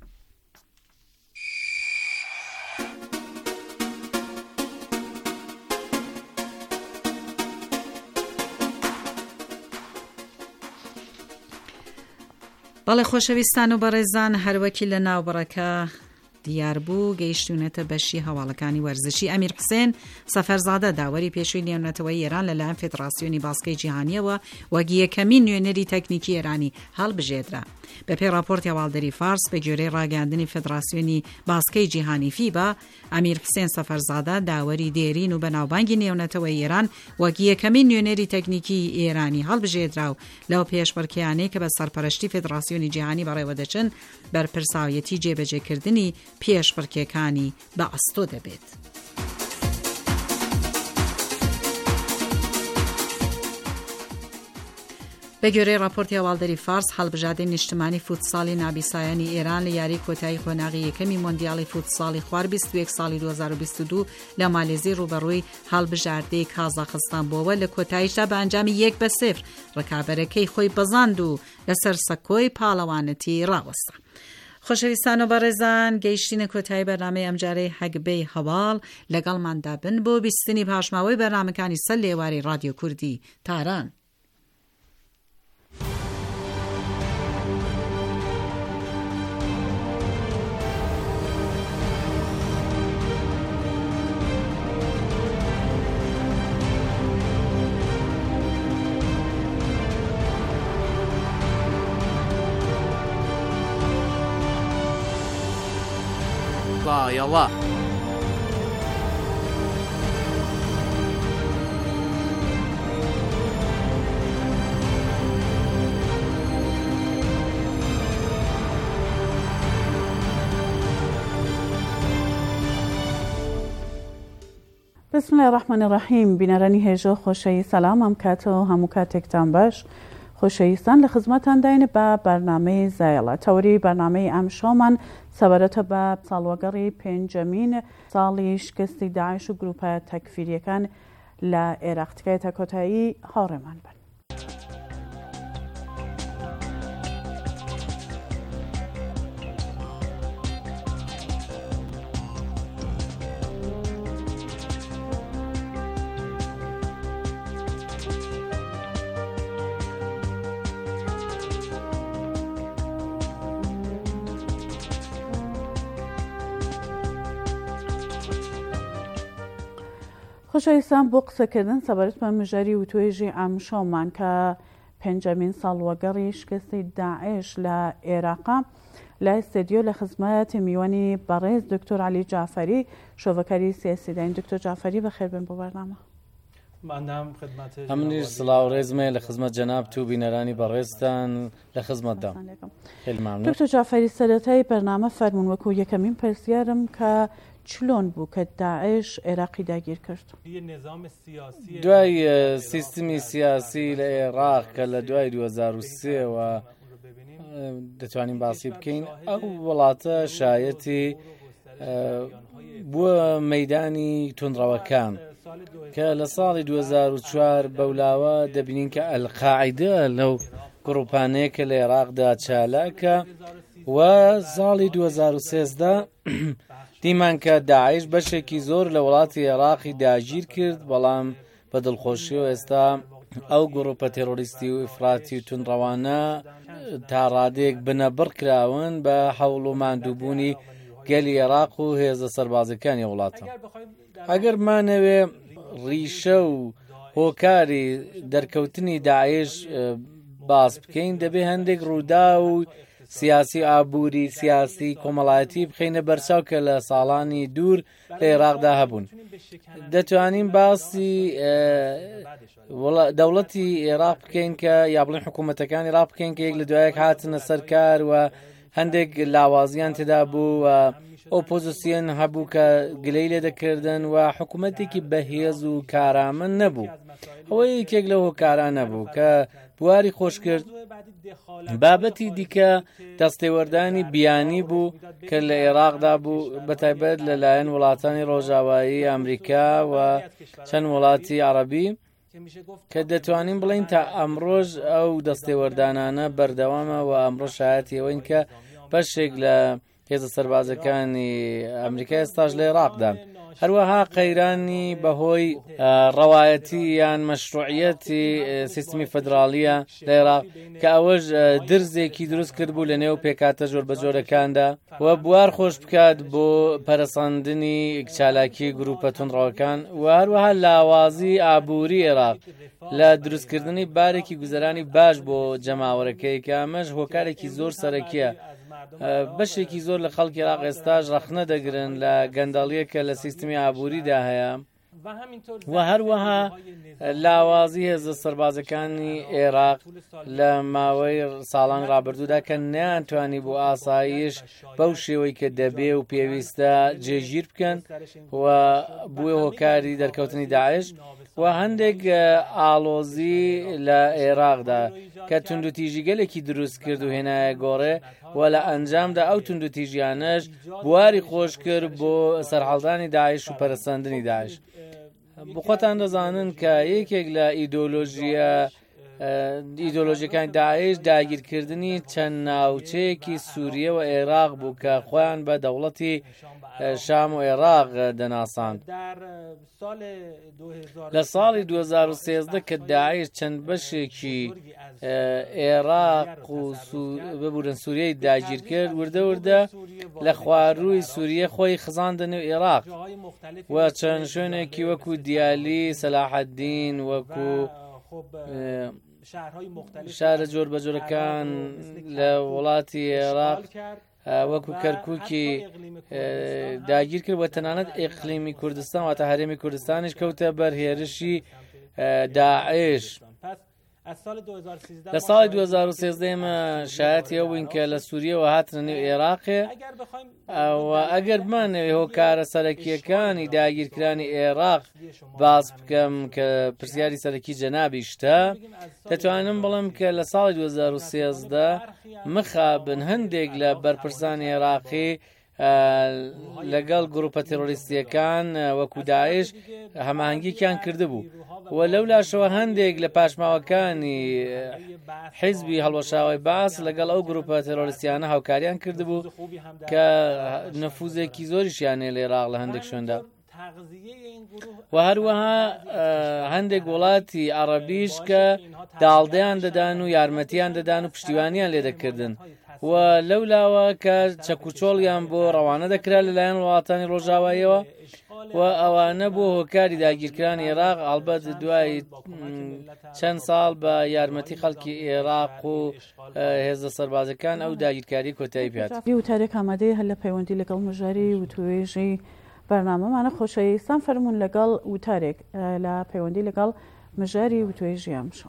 بەڵێ خۆشەویستان و بەڕێزان هەروەکی لە ناوبڕەکە دیار بوو گەیشتونەتە بەشی هەواڵەکانی وەرزشی ئەمیر حوسێن سەفەرزادە داوەری پێشووی نێونەتەوەی ئێران لەلایەن فێدراسیۆنی باسکەی جیهانیەوە وەک یەکەمین نوێنەری تەکنیکی ئێرانی هەڵبژێدرا. بەپێی راپۆرتی هەواڵدەری فارس بە گوێرەی ڕاگەاندنی فێدراسیۆنی باسکەی جیهانی فیبا ئەمیر حوسێن سەفەرزادە داوەری دێرین و بەناوبانگی نێونەتەوەی ئێران وەک یەکەمین نوێنەری تەکنیکی ئێرانی هەڵبژێدرا و لەو پێشبڕکێیانەی کە بە سەرپەرشتی فێدراسیۆنی جیهانی بەڕێوە دەچن بەرپرساویەتی جێبەجێکردنی پێشبڕکێکانی بە ئەستۆ دەبێت. بە گوێرەی راپۆرتی هەواڵدەری فارس هەڵبژاردنی نیشتمانی فوتساڵی نابیسایانی ئێران لە یاری کۆتایی خۆناغی یەکەمی مۆندیاڵی فوتساڵی خوار بیست و یەک ساڵی دوو هەزار و بیست و دوو لە مالێزی ڕوبەڕووی هەڵبژاردەی کازاخستان بووە لە کۆتاییشدا بە ئەنجامی یەک بە سێفر ڕکابەرەکەی خۆی بەزاند و لەسەر سەکۆی پاڵەوانەتی ڕاوەستا. خۆشەویستان و بەڕێزان گەیشتینە کۆتایی بەرنامەی ئەمجارەی هەگبەی هەواڵ لەگەڵماندا بن بۆ بیستنی پاشماوەی بەرنامەکانی سەر لێواری رادیۆ کوردی تاران. بايلا بسم الله الرحمن الرحیم. بینەرانی هێژۆ خۆشەوی سەلام ئەم کاتەوە هەموو کاتێکتان باش. خۆشەویستان لە خزمەتان داینە بە بەرنامەی زایڵە. تەوری بەرنامەی ئەم شۆمان سەبارەتە بە ساڵوەگەڕی پێنجەمین ساڵی شکستی داعش و گروپە تەکفیریەکان لە عێراق تکایەتە کۆتایی هاوڕێمان بن. خۆشەویستان بۆ قسەکردن سەبارەت بە مژاری و توێژی ئەم شۆمان کە پێنجەمین ساڵوەگەڕی شکستی داعش لە عێراقا لە ئستێدیۆ لە خزمەت میوانی بەڕێز دکتۆر عەلی جعفەری شۆڤەکاری سیاسی داین. دکتۆر جعفەری بەخێر بن بۆ بەرنامە. ئەمنیش سڵاو ڕێزمێ لە خزمەت جەناب و بینەرانی بەڕێزتان لە خزمەتدا. دکتۆر جعفەری سەرەتای بەرنامە فەرمون وەکو یەکەمین پرسیارم کە چلۆن بوو کە داعش عێراقی داگیر کرد؟ دوای سیستمی سیاسی لە عێراق کە لە دوای دوو هەزار و سێەوە دەتوانین باسی بکەین، ئەو وڵاتە شایەتی بووە مەیدانی تونڕەوەکان کە لە ساڵی دوو هەزار و چوار بەولاوە دەبینین کە ئەلقاعیدە لەو گڕوپانەیە کە لە عێراقدا چالاکە و ساڵی دوو هەزار و سێزدە دیمان کە داعش بەشێکی زۆر لە وڵاتی عێراقی داگیر کرد، بەڵام بە دڵخۆشی و ئێستا ئەو گڕوپە تێرۆریستی و ئیفراتی و تونڕەوانە تا ڕادێک بنەبڕ کراون بە هەوڵ و ماندووبوونی گەلی عێراق و هێزە سەربازەکانی وڵاتە. ئەگەر مانەوێ ڕیشە و هۆکاری دەرکەوتنی داعش باس بکەین، دەبێ هەندێک ڕوودا و سیاسی ئابووری سیاسی کۆمەڵایەتی بخینە بەرچاو کە لە ساڵانی دوور لە عێراقدا هەبوون. دەتوانین باسی دەوڵەتی عێراق بکەین کە یا بڵێن حکوومەتەکانی عێراق بکەین کە یەک لە دوایەک هاتنە سەرکار و هەندێک لاوازیان تێدا بوو و ئۆپۆزیسیۆن هەبوو کە گلەی لێ دەکردن و حکوومەتێکی بەهێز و کارامەند نەبوو. ئەوەی یەکێک لەو هۆکاران نەبوو کە بواری خۆش کرد. بابەتی دیکە دەستێوەردانی بیانی بوو کە لە عێراقدا بوو بەتایبەت لەلایەن وڵاتانی ڕۆژاوایی ئەمریکا و چەند وڵاتی عەرەبی کە دەتوانین بڵین تا ئەمڕۆژ ئەو دەستێوەردانانە بەردەوامە و ئەمڕۆ شایەتی ئەوەین کە بەشێک لە هێزە سەربازەکانی ئەمریکا ئێستاش لە عێراقدان. هەروەها قەیرانی بەهۆی ڕەوایەتی یان مەشروعیەتی سیستمی فەدراڵیە لە عێراق کە ئەوەش درزێکی دروست کرد بوو لە نێو پێکاتە جۆر بە جۆرەکاندا و بوار خۆش بکات بۆ پەرەسەندنی چالاکی گروپە توندڕەوەکان و هەروەها لاوازی ئابووری عێراق لە دروستکردنی بارێکی گوزەرانی باش بۆ جەماوەرەکەی کە ئەمەش هۆکارێکی زۆر سەرەکیە. بەشێکی زۆر لە خەڵکی عێراق ئێستاش ڕەخنە دەگرن لە گەندەڵیەکە لە سیستمی ئابووریدا هەیە و هەروەها لاوازی هێزە سەربازەکانی عێراق لە ماوەی ساڵان ڕابردوودا کە نەیانتوانی بۆ ئاسایش بەو شێوەی کە دەبێ و پێویستە جێگیر بکەن و بووە هۆکاری دەرکەوتنی داعش و هەندێک ئاڵۆزی لە عێراقدا کە توندوتیژی گەلێکی دروست کرد و هێنایە گۆڕێ و لە ئەنجامدا ئەو توندوتیژیانەش بواری خۆش کرد بۆ سەرحەڵدانی داعش و پەرەسەندنی داعش. بخۆتان دەزانن کە یەکێک لە ئیدۆلۆژیە ئیدۆلۆژیەکانی داعش داگیرکردنی چەند ناوچەیەکی سووریە و عێراق بوو کە خۆیان بە دەوڵەتی شام و عێراق دەناساند. لە ساڵی دوو هەزار و سێزدە کە داعش چەند بەشێکی عێراق و ببورن سووریەی داگیر کرد وردە وردە لە خوارووی سووریە خۆی خزاندە نێو عێراق و چەند شوێنێکی وەکو دیالی سەلاحەددین وەکو شارە جۆر بە جۆرەکان لە وڵاتی عێراق وەکو کەرکووکی داگیر کرد و تەنانەت ئیقلیمی کوردستان واتە هەرێمی کوردستانیش کەوتە بەر هێرشی داعش. لە ساڵی دوو هەزار و سێزدە ئێمە شایەتی ئەو بووین کە لە سووریەوە هاتنە نێو عێراقێ و ئەگەر بمانەوێ هۆکارە سەرەکیەکانی داگیرکرانی عێراق باس بکەم کە پرسیاری سەرەکی جەنابی شتە دەتوانم بڵم کە لە ساڵی دوو هەزار و سێزدە مخابن هەندێک لە بەرپرسانی عێراقی لەگەڵ گروپە تێرۆریستیەکان وەکو داعش هەماهەنگییان کردبوو و لەو لاشەوە هەندێک لە پاشماوەکانی حیزبی هەڵوەشاوی باس لەگەڵ ئەو گروپە تێرۆریستیانە هاوکاریان کردبوو کە نەفوزێکی زۆریشیانێ لە عێراق لە هەندێک شوێندا و هەروەها هەندێک وڵاتی عەرەبیش کە داڵدەیان دەدان و یارمەتیان دەدان و پشتیوانیان لێ دەکردن و لەو لاوە کە چەکوچۆڵیان بۆ ڕەوانە دەکرا لەلایەن وڵاتانی ڕۆژاواییەوە و ئەوانە بۆ هۆکاری داگیرکرانی عێراق ئەڵبەت دوای چەند ساڵ بە یارمەتی خەڵکی عێراق و هێزە سەربازەکان ئەو داگیرکاری کۆتایی پێات. وتارێک ئامادەیە هەر لە پەیوەندی لەگەڵ مژاری وتوێژی بەرنامەمانە خۆشەویستان فەرموون لەگەڵ وتارێک لە پەیوەندی لەگەڵ مژاری وتوێژی ئەمشەو.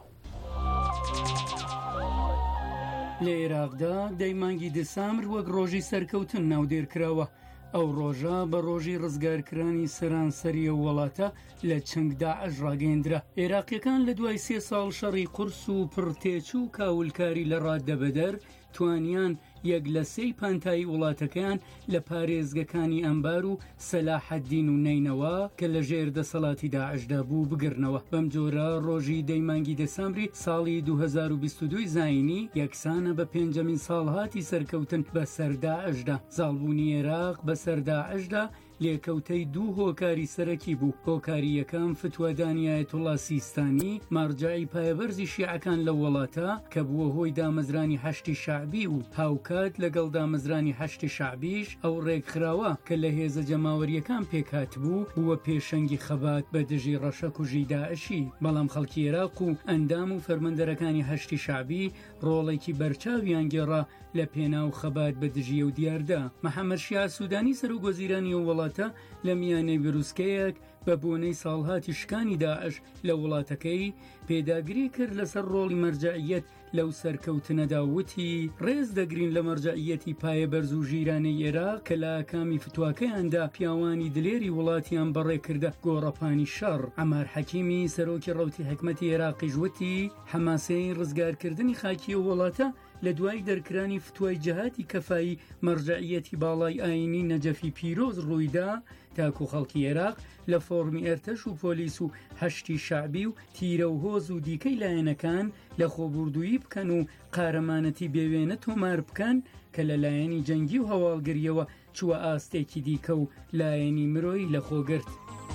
لە عێراقدا دەیمانگی دەسامبر وەک ڕۆژی سەرکەوتن ناودێرکراوە. ئەو ڕۆژە بە ڕۆژی ڕزگارکرانی سەرانسەریە وڵاتە لە چنگدا ئەژ ڕاگەیەندرا. عێراقیەکان لە دوای سێ ساڵ شەڕی قورس و پڕتێچ و کاولکاری لە ڕاددەبەدەر توانیان یەک لە سەی پانتایی وڵاتەکەیان لە پارێزگەکانی ئەمبار و سەلاحەددین و نەینەوە کە لە ژێر دەسەڵاتی داعشدا بوو بگرنەوە. بەم جۆرە ڕۆژی دەیمانگی دەسامبری ساڵی دوو هەزار و بیست و دوو زاینی یەکسانە بە پێنجەمین ساڵهاتی سەرکەوتن بە سەرداعشدا. زاڵبوونی عێراق بە سەرداعشدا لێکەوتەی دوو هۆکاری سەرەکی بوو. هۆکاری یەکەم فتوادانی ئایەتوڵا سیستانی مارجعی پایەبەرزی شیعەکان لە وڵاتە کە بووە هۆی دامەزرانی هەشتی شعبی و هاوکاری کات لەگەڵ دامەزرانی هەشتی شعبیش ئەو ڕێکخراوە کە لە هێزە جەماوەریەکان پێکات بوو بووە پێشەنگی خەبات بە دژی ڕەشەک و ژی داعشی. بەڵام خەڵکی عێراق و ئەندام و فەرمەندەرەکانی هەشتی شعبی ڕۆڵێکی بەرچاویان گێڕا لە پێناو خەبات بە دژیە و دیاردا. محەممەد شیع سوودانی سەرۆکوەزیرانی و وڵاتە لە میانەی بروسکەیەک بە بۆنەی ساڵهاتی شکانی داعش لە وڵاتەکەی پێداگری کرد لەسەر ڕۆڵی مەرجعیەت لەو سەرکەوتنەدا وتی ڕێز دەگرین لە مەرجعیەتی پایە بەرز و ژیرانەی عێراق کە لە کامی فتوواکەیاندا پیاوانی دلێری وڵاتیان بەڕێکردە گۆڕەپانی شەڕ. عەمار حەکیمی سەرۆکی ڕەوتی حکمەتی عێراقیش وتی حەماسەی ڕزگارکردنی خاکی و وڵاتە لە دوای دەرکرانی فتوای جەهاتی کەفایی مەرجعیەتی باڵای ئاینی نەجەفی پیرۆز ڕوویدا تاکو خەڵکی عێراق لە فۆرمی ئەرتەش و پۆلیس و هەشتی شعبی و تیرە و هۆز و دیکەی لایەنەکان لە خۆبوردوویی بکەن و قارەمانەتی بێوێنە تۆمار بکەن کە لە لایەنی جەنگی و هەواڵگریەوە چووە ئاستێکی دیکە و لایەنی مرۆی لە خۆگرت.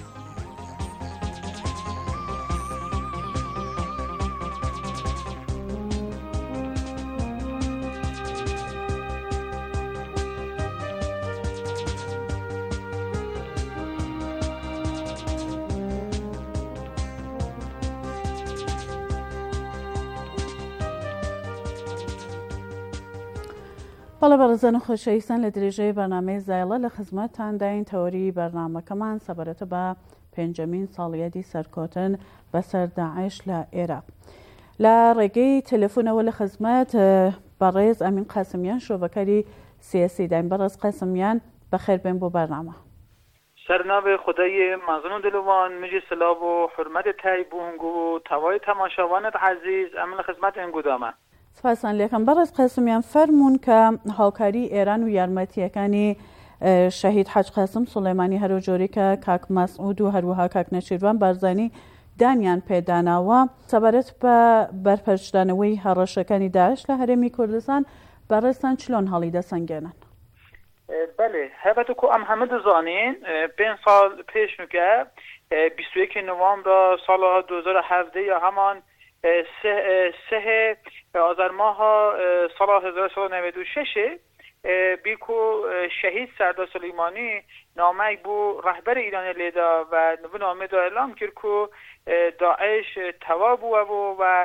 بەڵێ بەڕێزان و خۆشەویستان لە درێژەی بەرنامەی زایڵە لە خزمەتتان داین تەوەری بەرنامەکەمان سەبارەتە بە پێنجەمین ساڵیەتی سەرکۆتن بەسەر داعش لە عێراق. لە ڕێگەی تەلەفۆنەوە لە خزمەت بەڕێز ئەمین قاسمیان شۆڤەکاری سیاسی داین. بەڕێز قاسمیان بەخێر بێن بۆ بەرنامە. سرناو خدای مزنون دلوان مجی سلام و حرمت تای بونگو و توای تماشاوانت عزیز ئەمن خزمەت ئەنگودامە. سپاسان لێکم. بەڕێز قاسمیان فەرمونون کە هاوکاری ئێران و یارمەتیەکانی شەهید حەج قاسم سولەیمانی هەرو جۆری کە کاک مەسعود و هەروەها کاک نەچیروان بارزانی دانیان پێداناوە سەبارەت بە بەرپەرشدانەوەی هەڕەشەکانی داعش لە هەرێمی کوردستان بەڕێستان چلۆن هەڵی دەسەنگێنن؟ بله هەبەتە کو ئەم هەمە دەزانین پێنج ساڵ پێش نوکە بیست و یەکی نۆڤەمبر ساڵا دو هەزار و هەڤدە یا هەمان سه آذر ماه سال هزار و سیصد و نود و شش بیکو شهید سردار سلیمانی نامه بو رهبر ایران لیدا و نو نامه دا اعلام کرد که داعش توا بو و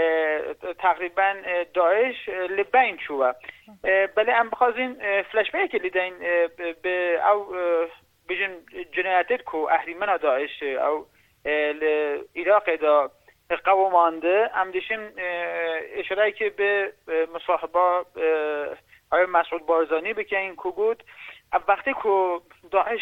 تقریبا داعش لبین شو. بله ام بخوازین فلش بک لیدین به او بجن جنایتت کو اهریمن داعش او عراق دا قوامانده ام دیشیم اشاره که به مصاحبه آقای مسعود بارزانی بکنین که گود وقتی که داعش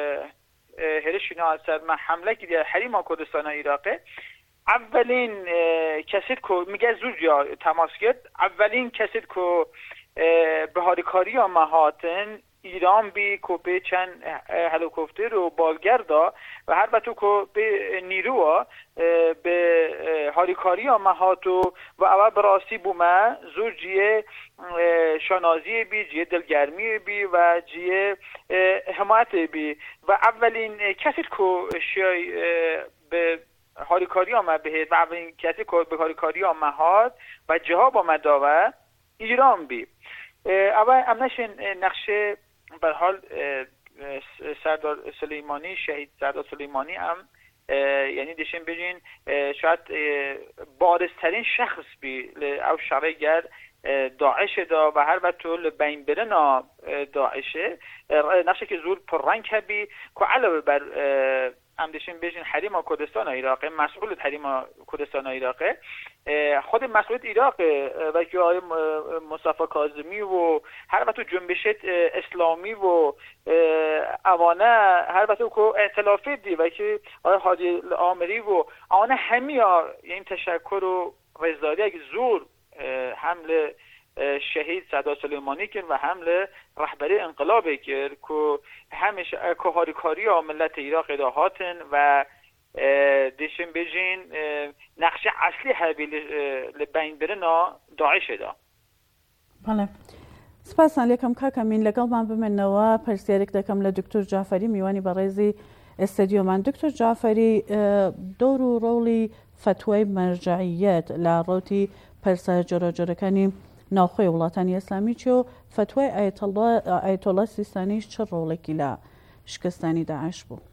هرشینا از ما حمله که در حریم کردستان عراقه اولین کسی که میگه زود یا تماس کرد اولین کسی که به هاریکاری یا مهاتن ایران بی که به چند هلیکوپتر و بالگردا و هر بطور که به نیرو به هاریکاری آمهاتو و اول براستی بومه زور جیه شانازی بی جیه دلگرمی بی و جیه حمایت بی و اولین کسی که شای به هاریکاری آمه بهید و اولین کسی که به هاریکاری آمهات و جهاب آمده و ایران بی اول امنشن نقشه به حال سردار سلیمانی شهید سردار سلیمانی هم یعنی دیشن بجین شاید بارزترین شخص بی او شرعگر داعش دا و هر وقت بین برنا داعشه نقشه که زور پررنگ هبی که علاوه بر هم دیشن بجین حریم کردستان عراقه مسئول حریم کردستان عراقه خود مسئول عراقه و که آقای مصطفی کاظمی و هر وقت جنبش اسلامی و اوانه هر وقت که ائتلافی دی و که آقای هادی آمری و اوانه همه این تشکر و رضایی اگه زور حمله شهید سردار سلیمانی کرد و حمله رهبری انقلاب کرد که همش که هاریکاری ملت عراق داهاتن و دیشن بجین نقشه اصلی هبی لبین برنا داعش دا. بله سپاسان لێکم کاکەمین لەگەڵمان بمێنەوە پرسیارێک دەکەم لە دکتۆر جعفەری میوانی بەڕێزی ئێستەدیۆمان. دکتۆر جعفەری دۆر و ڕۆڵی فتوای مەرجعیەت لە ڕۆتی پەرسە جۆرەجۆرەکانی ناوخۆی وڵاتانی ئیسلامی چی و فتوای ئایەتۆڵا سیستانیش چه ڕۆڵێکی لە شکستانی داعش بوو؟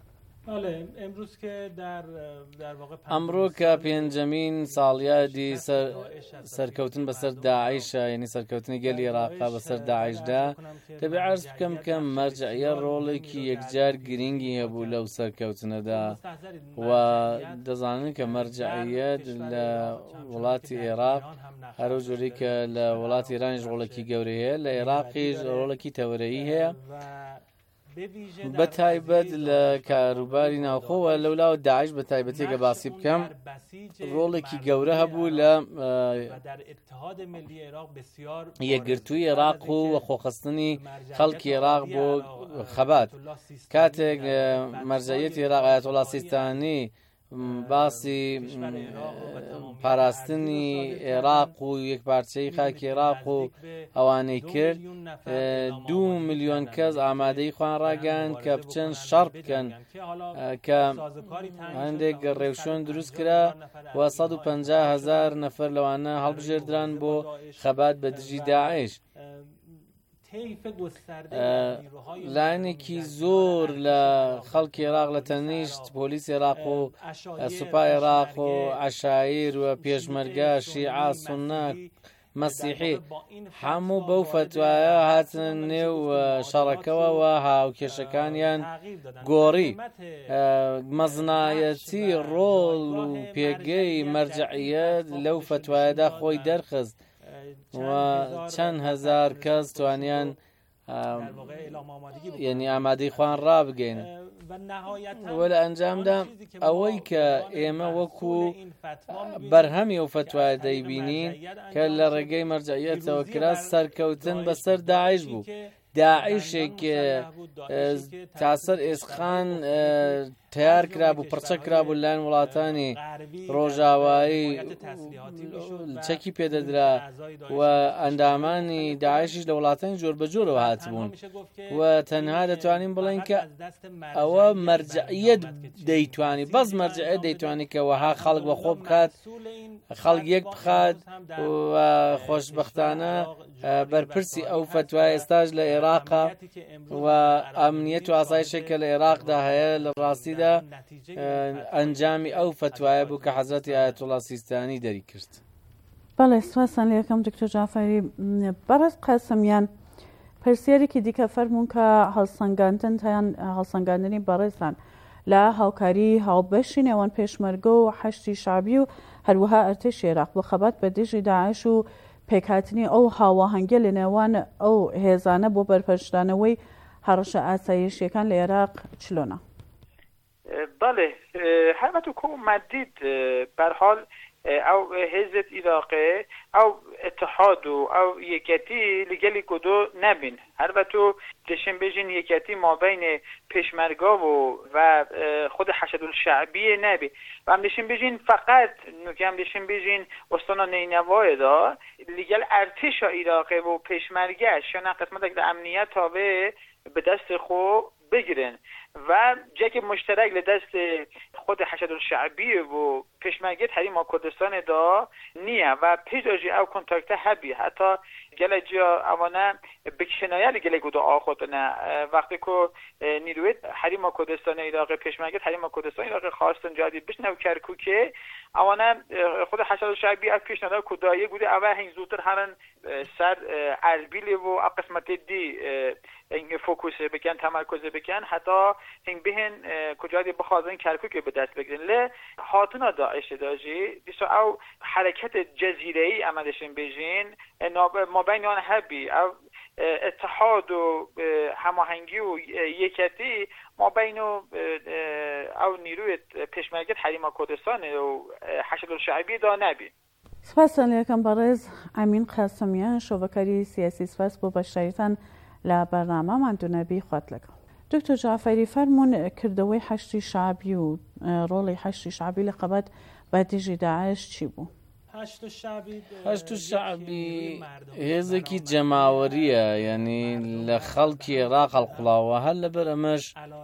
ئەمڕۆ کە پێنجەمین ساڵیادی سەرکەوتن بەسەر داعیشە، یعنی سەرکەوتنی گەلی عێراقا بەسەر داعیشدا، دەبێ عەرز بکەم کە مەرجعیە ڕۆڵێکی یەکجار گرنگی هەبوو لەو سەرکەوتنەدا و دەزانن کە مەرجعیەت لە وڵاتی عێراق هەرو جۆری کە لە وڵاتی ئێرانیش ڕۆڵێکی گەورەی هەیە، لە عێراقیش ڕۆڵێکی تەورەیی هەیە، بە تایبەت لە کاروباری ناوخۆوە. لەولاوە داعش بە تایبەتێکە باسی بکەم ڕۆڵێکی گەورە هەبوو لە یەکگرتووی عێراق و وەخۆخستنی خەڵکی عێراق بۆ خەبات. کاتێک مەرجەعیەتی عێراق ئایەتۆڵا سیستانی باسی پاراستنی عێراق و یەکپارچەی خاکی عێراق و ئەوانەی کرد، دوو ملیۆن کەس ئامادەی خوان ڕاگەاند کە بچەن شەڕ بکەن، کە هەندێک ڕێوشۆن دروست کرا و سەد و پەنجا هەزار نەفەر لەوانە هەڵبژێردران بۆ خەبات بە دژی داعش. لایەنێکی زۆر لە خەڵکی عێراق لە تەنیشت پۆلیسی عێراق و سوپای عێراق و عەشایر و پێشمەرگە شیعە سونە مەسیحی هەموو بەو فتوایە هاتن نێو شەڕەکەوە و هاوکێشەکانیان گۆڕی. مەزنایەتی ڕۆڵ و پێگەی مەرجەعیەت لەو فتوایەدا خۆی دەرخست و چەند هەزار کەس توانیان یعنی ئامادەی خوان ڕابگەین. وە لە ئەنجامدا ئەوەی کە ئێمە وەکو بەرهەمی ئەو فتوایە دەیبینین کە لە ڕێگەی مەرجەعیەتەوە کرا سەرکەوتن بەسەر داعش بوو. داعشێک تاسەر ئێسخان تیار کرابوو، پڕچە کرابوو لایەن وڵاتانی ڕۆژاوایی چەکی پێدەدرا و ئەندامانی داعشیش لە وڵاتانی جۆر بە جۆرەوە هاتبوون و تەنها دەتوانین بڵێن کە ئەوە مەرجەعیەت دەیتوانی، بەس مەرجەعیەت دەیتوانی کە وەها خەڵک بەخۆ بکات، خەڵک یەک بخات و خۆشبەختانە بەرپرسی ئەو فتوای ئێستاش لە عێراقا و ئەمنیەت و ئاسایشێکە لە عێراقدا هەیە لە ڕاستیدا ئەنجامی ئەو فتوایە بوو کە حەزرەتی ئایەتۆڵا سیستانی دەری کرد. بەڵێ سواسان لە یەکەم دکتۆر جعفەری. بەڕێز قاسمیان، پرسیارێکی دیکە فەرموون کە هەڵسەنگاندن تیان هەڵسەنگاندنی بەڕێزان لە هاوکاری هاوبەشی نێوان پێشمەرگە و حەشتی شعبی و هەروەها ئەرتێشی عێراق بۆ خەبات بە دژی داعش و پێکهاتنی ئەو هاوەهەنگە لە نێوان ئەو هێزانە بۆ بەرپەرشدانەوەی هەڕەشە ئاسایشیەکان لە عێراق چلۆنە؟ بله، البته که مدید برحال او حزب عراقی او اتحاد و او یکتی لگلی کدو نبین. البته دشن بجین یکتی ما بین پیشمرگا و و خود حشد الشعبی نبی و هم دشن بجین فقط نکم دشن بجین استانا نینوای دا لگل ارتش عراقی و پیشمرگش یا نه قسمت اگر امنیت تابع به دست خو بگیرن و جک مشترک لدست خود حشد الشعبی و پشمرگه حریم کردستان دا نیه و پیجاجی او کنتاکت هبی حتی گله جا اوانه بکشنایه لگله گودا آخود نه وقتی که نیروی حریم کردستان عراق پشمرگه حریم کردستان عراق خواستن جادی بشنو کرکو که اوانه خود حشد الشعبی از پیشنهاد کدایی گوده اول هنگ زودتر هرن سر اربیلی و قسمت دی این فوکوس بکن تمرکز بکن حتی هنگ بهن کجایی بخوازن کرکو که به دست بگیرن ل هاتنا داعش داجی دیسو او حرکت جزیره ای عملشون بجین ما بین آن هبی او اتحاد و هماهنگی و یکتی ما بین او نیروی پشمرگه حریم کردستان و حشد الشعبی دا نبی. سپاس علیکم بەڕێز ئەمین قاسمیان شۆڤەکاری سیاسی. سپاس بۆ بەشداریتان لە بەرنامەمان دوونەبی خوات لەگەڵ. دکتۆر جعفەری فەرموون کردەوەی حەشتی شعبی و ڕۆڵی حەشتی شعبی لە قەبەت بە دژی داعش چی بوو؟ هەشت و شعبی هێزێکی جەماوەریە، یعنی لە خەڵکی عێراق هەڵقوڵاوە هەر لەبەر ئەمەش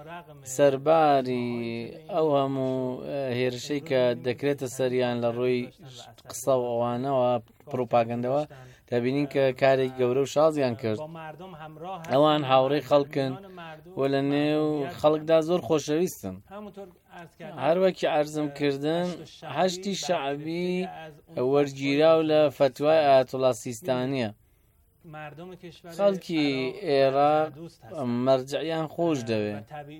سەرباری ئەو هەموو هێرشەی کە دەکرێتە سەریان لە ڕووی قسە و ئەوانەوە پرۆپاگەندەوە دەبینین کە کارێک گەورە و شازیان کرد ئەوان هاوڕێی خەڵکن و لە نێو خەڵکدا زۆر خۆشەویستن. هەروەکی عەرزم کردن هەشتی شەعبی وەرگیراو لە فتوای ئایەتوڵا سیستانیە. خەڵکی عێراق مەرجعیان خۆش دەوێت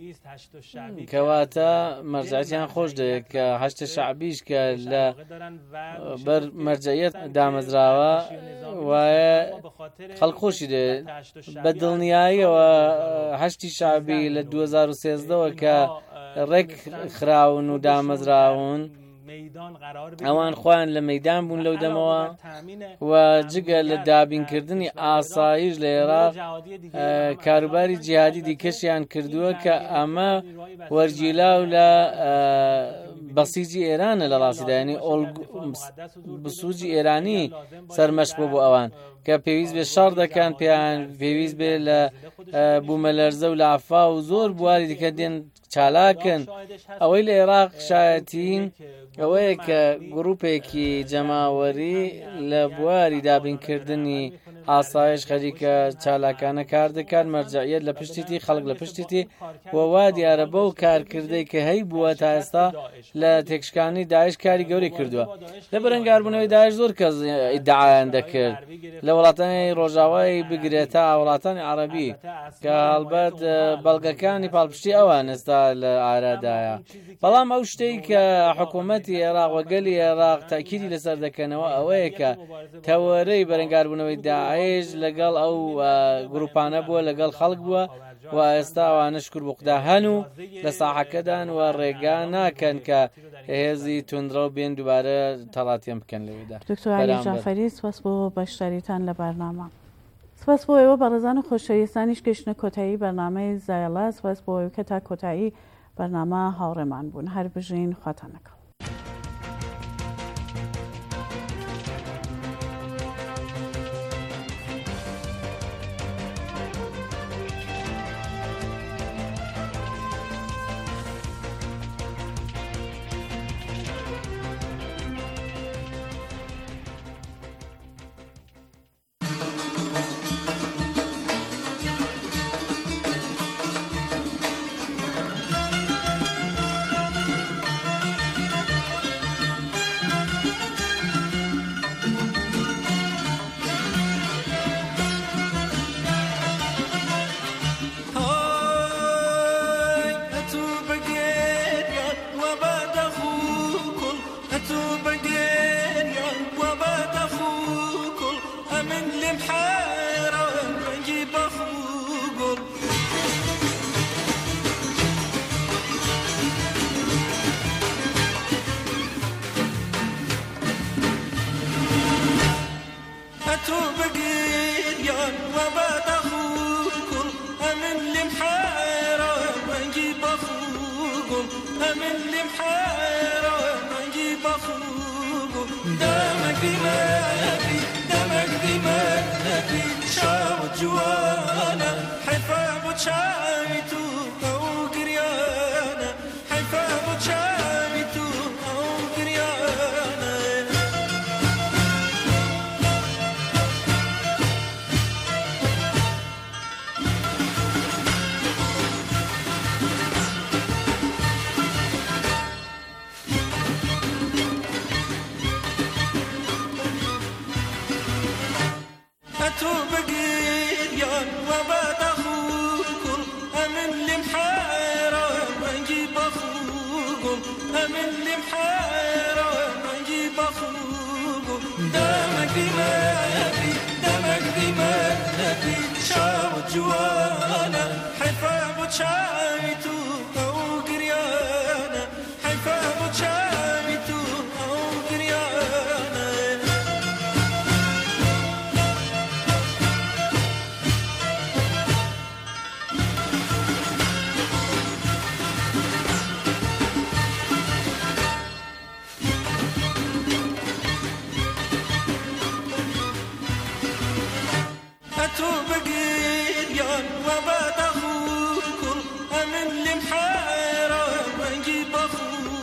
کەواتە مەرجعیان خۆش دەوێت کە هەشتە شەعبیش کە لە بەر مەرجعیەت دامەزراوە وایە خەڵک خۆشی دەوێت بە دڵنیاییەوە هەشتی شەعبی لە دوو هەزار و سێزدەوە کە ڕێک خراون و دامەزراون ئەوان خۆیان لە مەیدان بوون لەو دەمەوە و جگە لە دابینکردنی ئاسایش لە عێراق کاروباری جیهادی دیکەشیان کردووە کە ئەمە وەرگیلاو لە بەسیجی ئێرانە لە ڕاستیدا ینی بسوجی ئێرانی سەرمەشق بوو بۆ ئەوان کە پێویست بێ شەڕ دەکەن پێیان پێویست بێ لە بوومەلەرزە و لە عەفا و زۆر بواری دیکە دێن چالاکن. ئەوەی لە عێراق شایەتین ئەوەیە کە گروپێکی جەماوەری لە بواری دابینکردنی ئاسایش خەریکە چالاکانە کار دەکات مەرجعیەت لە پشتیتی خەڵک لە پشتیتی و وا دیارە بەو کارکردەی کە هەی بووە تا ئێستا لە تێکشکانی داعش کاری گەورەی کردووە. لە بەرەنگاربوونەوەی داعش زۆر کەس ئیدعایان دەکرد لە وڵاتانی ڕۆژاوای بگرێت تا وڵاتانی عەرەبی کە هەڵبەت بەڵگەکانی پاڵپشتی ئەوان ئێستا لە ئارادایە. بەڵام ئەو شتەی کە حکوومەتی عێراق وەگەلی عێراق تاکیدی لەسەر دەکەنەوە ئەوەیە کە تەوەرەی بەرەنگاربوونەوەی داعش لەگەڵ ئەو گروپانە بووە لەگەڵ خەڵک بووە و ئێستا ئەوانە شکر بوقدا هەن و لە ساحەکەدان و ڕێگا ناکەن کە هێزی توندرە و بێن دووبارە تەڵاتیان بکەن لەوێدا. دکتۆر عەلی جەعفەری سپاس بۆ بەشداریتان لە بەرنامە. سپاس بۆ ئێوە بەڕێزان و خۆشەویستانیش گەشتنە کۆتایی بەرنامەی زایەڵا. سپاس بۆ ئێوە کە تا کۆتایی بەرنامە هاوڕێمان بوون. هەر بژین خواتان لەگەڵ.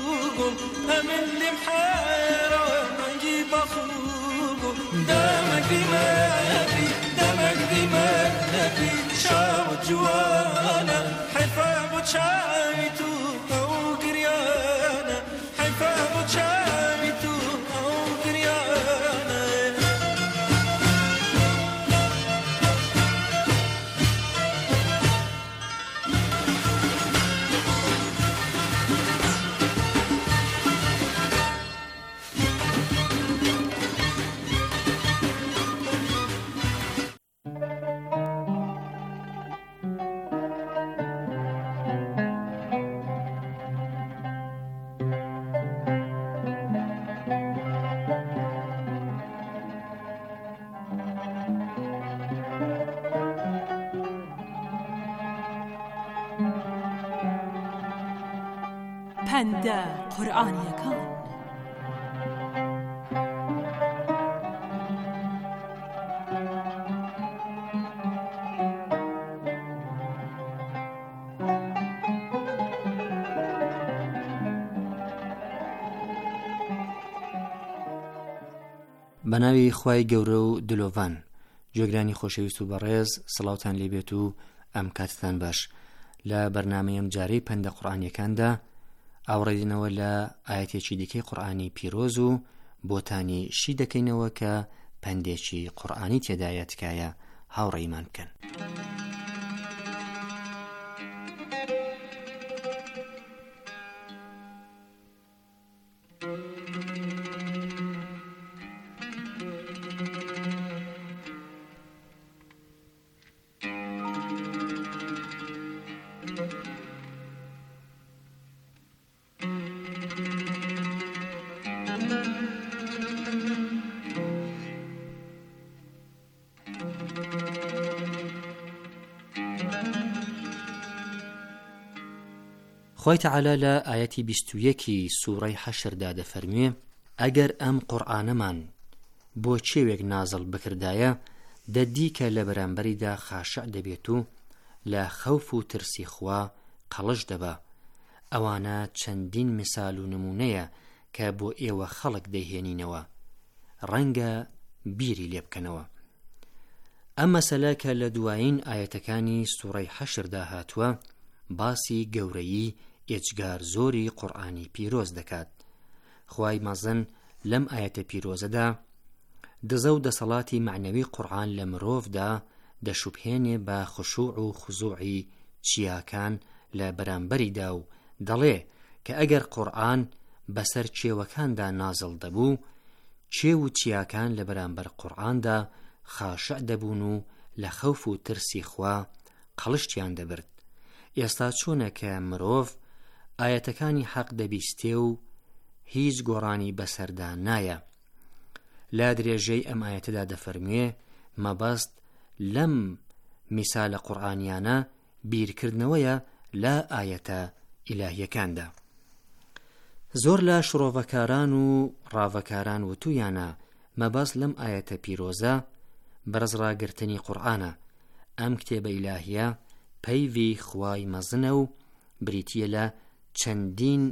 دامك دماغي دمك دماغي شاو جوانا حفا بتشايتو أو قريانا حفا بتشايتو أو قريانا پەندە قورئانیەکان بەناوی خوای گەورە و دلۆڤان جێگرانی خۆشەویست و بەڕێز سڵاوتان لێبێت و ئەم کاتتان باش لە بەرنامەیەم جارەی پەندە قورئانیەکاندا ئاوڕێدنەوە لە ئاەتێکی دیکەی قورئانی پیرۆز و بۆتانی شی دەکەینەوە کە پەندێکی قورئانی تێدایە تکایە هاوڕێیمان بکەن. خۆی تەعالا لە ئاەتی بیست و یەکی سوورەی حەشردا دەفەرموێ ئەگەر ئەم قورئانەمان بۆ چێوێک نازڵ بکردایە دەدی کە لە بەرامبەریدا خاشع دەبێت و لە خەوف و ترسی خوا قەڵش دەبا. ئەوانە چەندین مثال و نمونەیە کە بۆ ئێوە خەڵک دەیهێنینەوە، ڕەنگە بیری لێ بکەنەوە. ئەم مەسەلە کە لە دوایین ئاەتەکانی سوورەی حەشردا هاتووە باسی گەورەیی ئێجگار زۆری قورئانی پیرۆز دەکات. خوای مەزن لەم ئاەتە پیرۆزەدا دزە و دەسەڵاتی معنەوی قورئان لە مرۆڤدا دەشوبهێنێ بە خشوع و خزوعی چیاکان لە بەرامبەریدا و دەڵێ کە ئەگەر قورئان بەسەر چێوەکاندا نازڵ دەبوو، چێو و چیاکان لە بەرامبەر قورئاندا خاشع دەبوون و لە خەوف و ترسی خوا قەڵشتیان دەبرد. ئێستا چۆنە کە مرۆڤ ئاەتەکانی حەق دەبیستێ و هیچ گۆڕانی بەسەردا نایە. لا درێژەی ئەم ئاەتەدا دەفەرموێ مەبەست لەم میسالە قورئانیانە بیرکردنەوەیە لە ئاەتە ئیلاهیەکاندا. زۆر لە شڕۆڤەکاران و ڕاوەکاران وتویانە مەبەست لەم ئاەتە پیرۆزە بەرزڕاگرتنی قورئانە. ئەم کتێبە ئیلاهیە پەیوی خوای مەزنە و بریتیە لە چەندین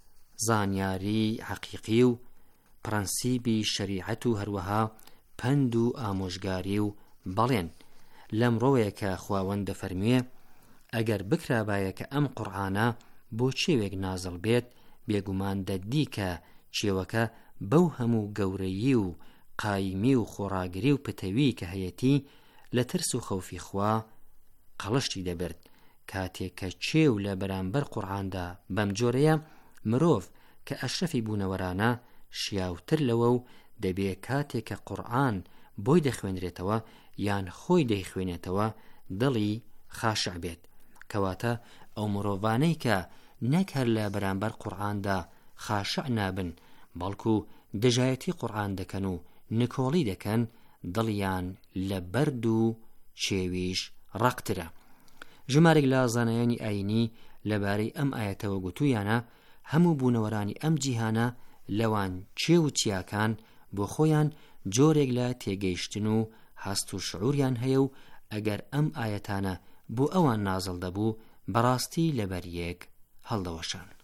زانیاری حەقیقی و پرەنسیبی شەریعەت و هەروەها پند و ئامۆژگاری و بەڵێن. لەم ڕۆیە کە خواوەند دەفەرموێ ئەگەر بکرابایە کە ئەم قورئانە بۆ چێوێک نازڵ بێت، بێگومان دەدی کە چێوەکە بەو هەموو گەورەیی و قایمی و خۆڕاگری و پتەوی کە هەیەتی لە ترس و خەوفی خوا قەڵشتی دەبرد. کاتێک کە چێو لە بەرامبەر قورئاندا بەم جۆرەیە، مرۆڤ کە ئەشرەفی بوونەوەرانە شیاوتر لەوە و دەبێ کاتێک کە قورئان بۆی دەخوێنرێتەوە یان خۆی دەیخوێنێتەوە دڵی خاشع بێت. کەواتە ئەو مرۆڤانەی کە نەک هەر لە بەرامبەر قورئاندا خاشع نابن، بەڵکو دژایەتی قورئان دەکەن و نکۆڵی دەکەن، دڵیان لە بەرد و چێویش ڕقترە. ژمارێک لە زانایانی ئاینی لەبارەی ئەم ئاەتەوە گوتویانە هەموو بوونەوەرانی ئەم جیهانە لەوان چێو و چیاکان بۆ خۆیان جۆرێک لە تێگەیشتن و هەست و شعوریان هەیە و ئەگەر ئەم ئاەتانە بۆ ئەوان نازڵ دەبوو بەڕاستی لەبەر یەک هەڵدەوەشان.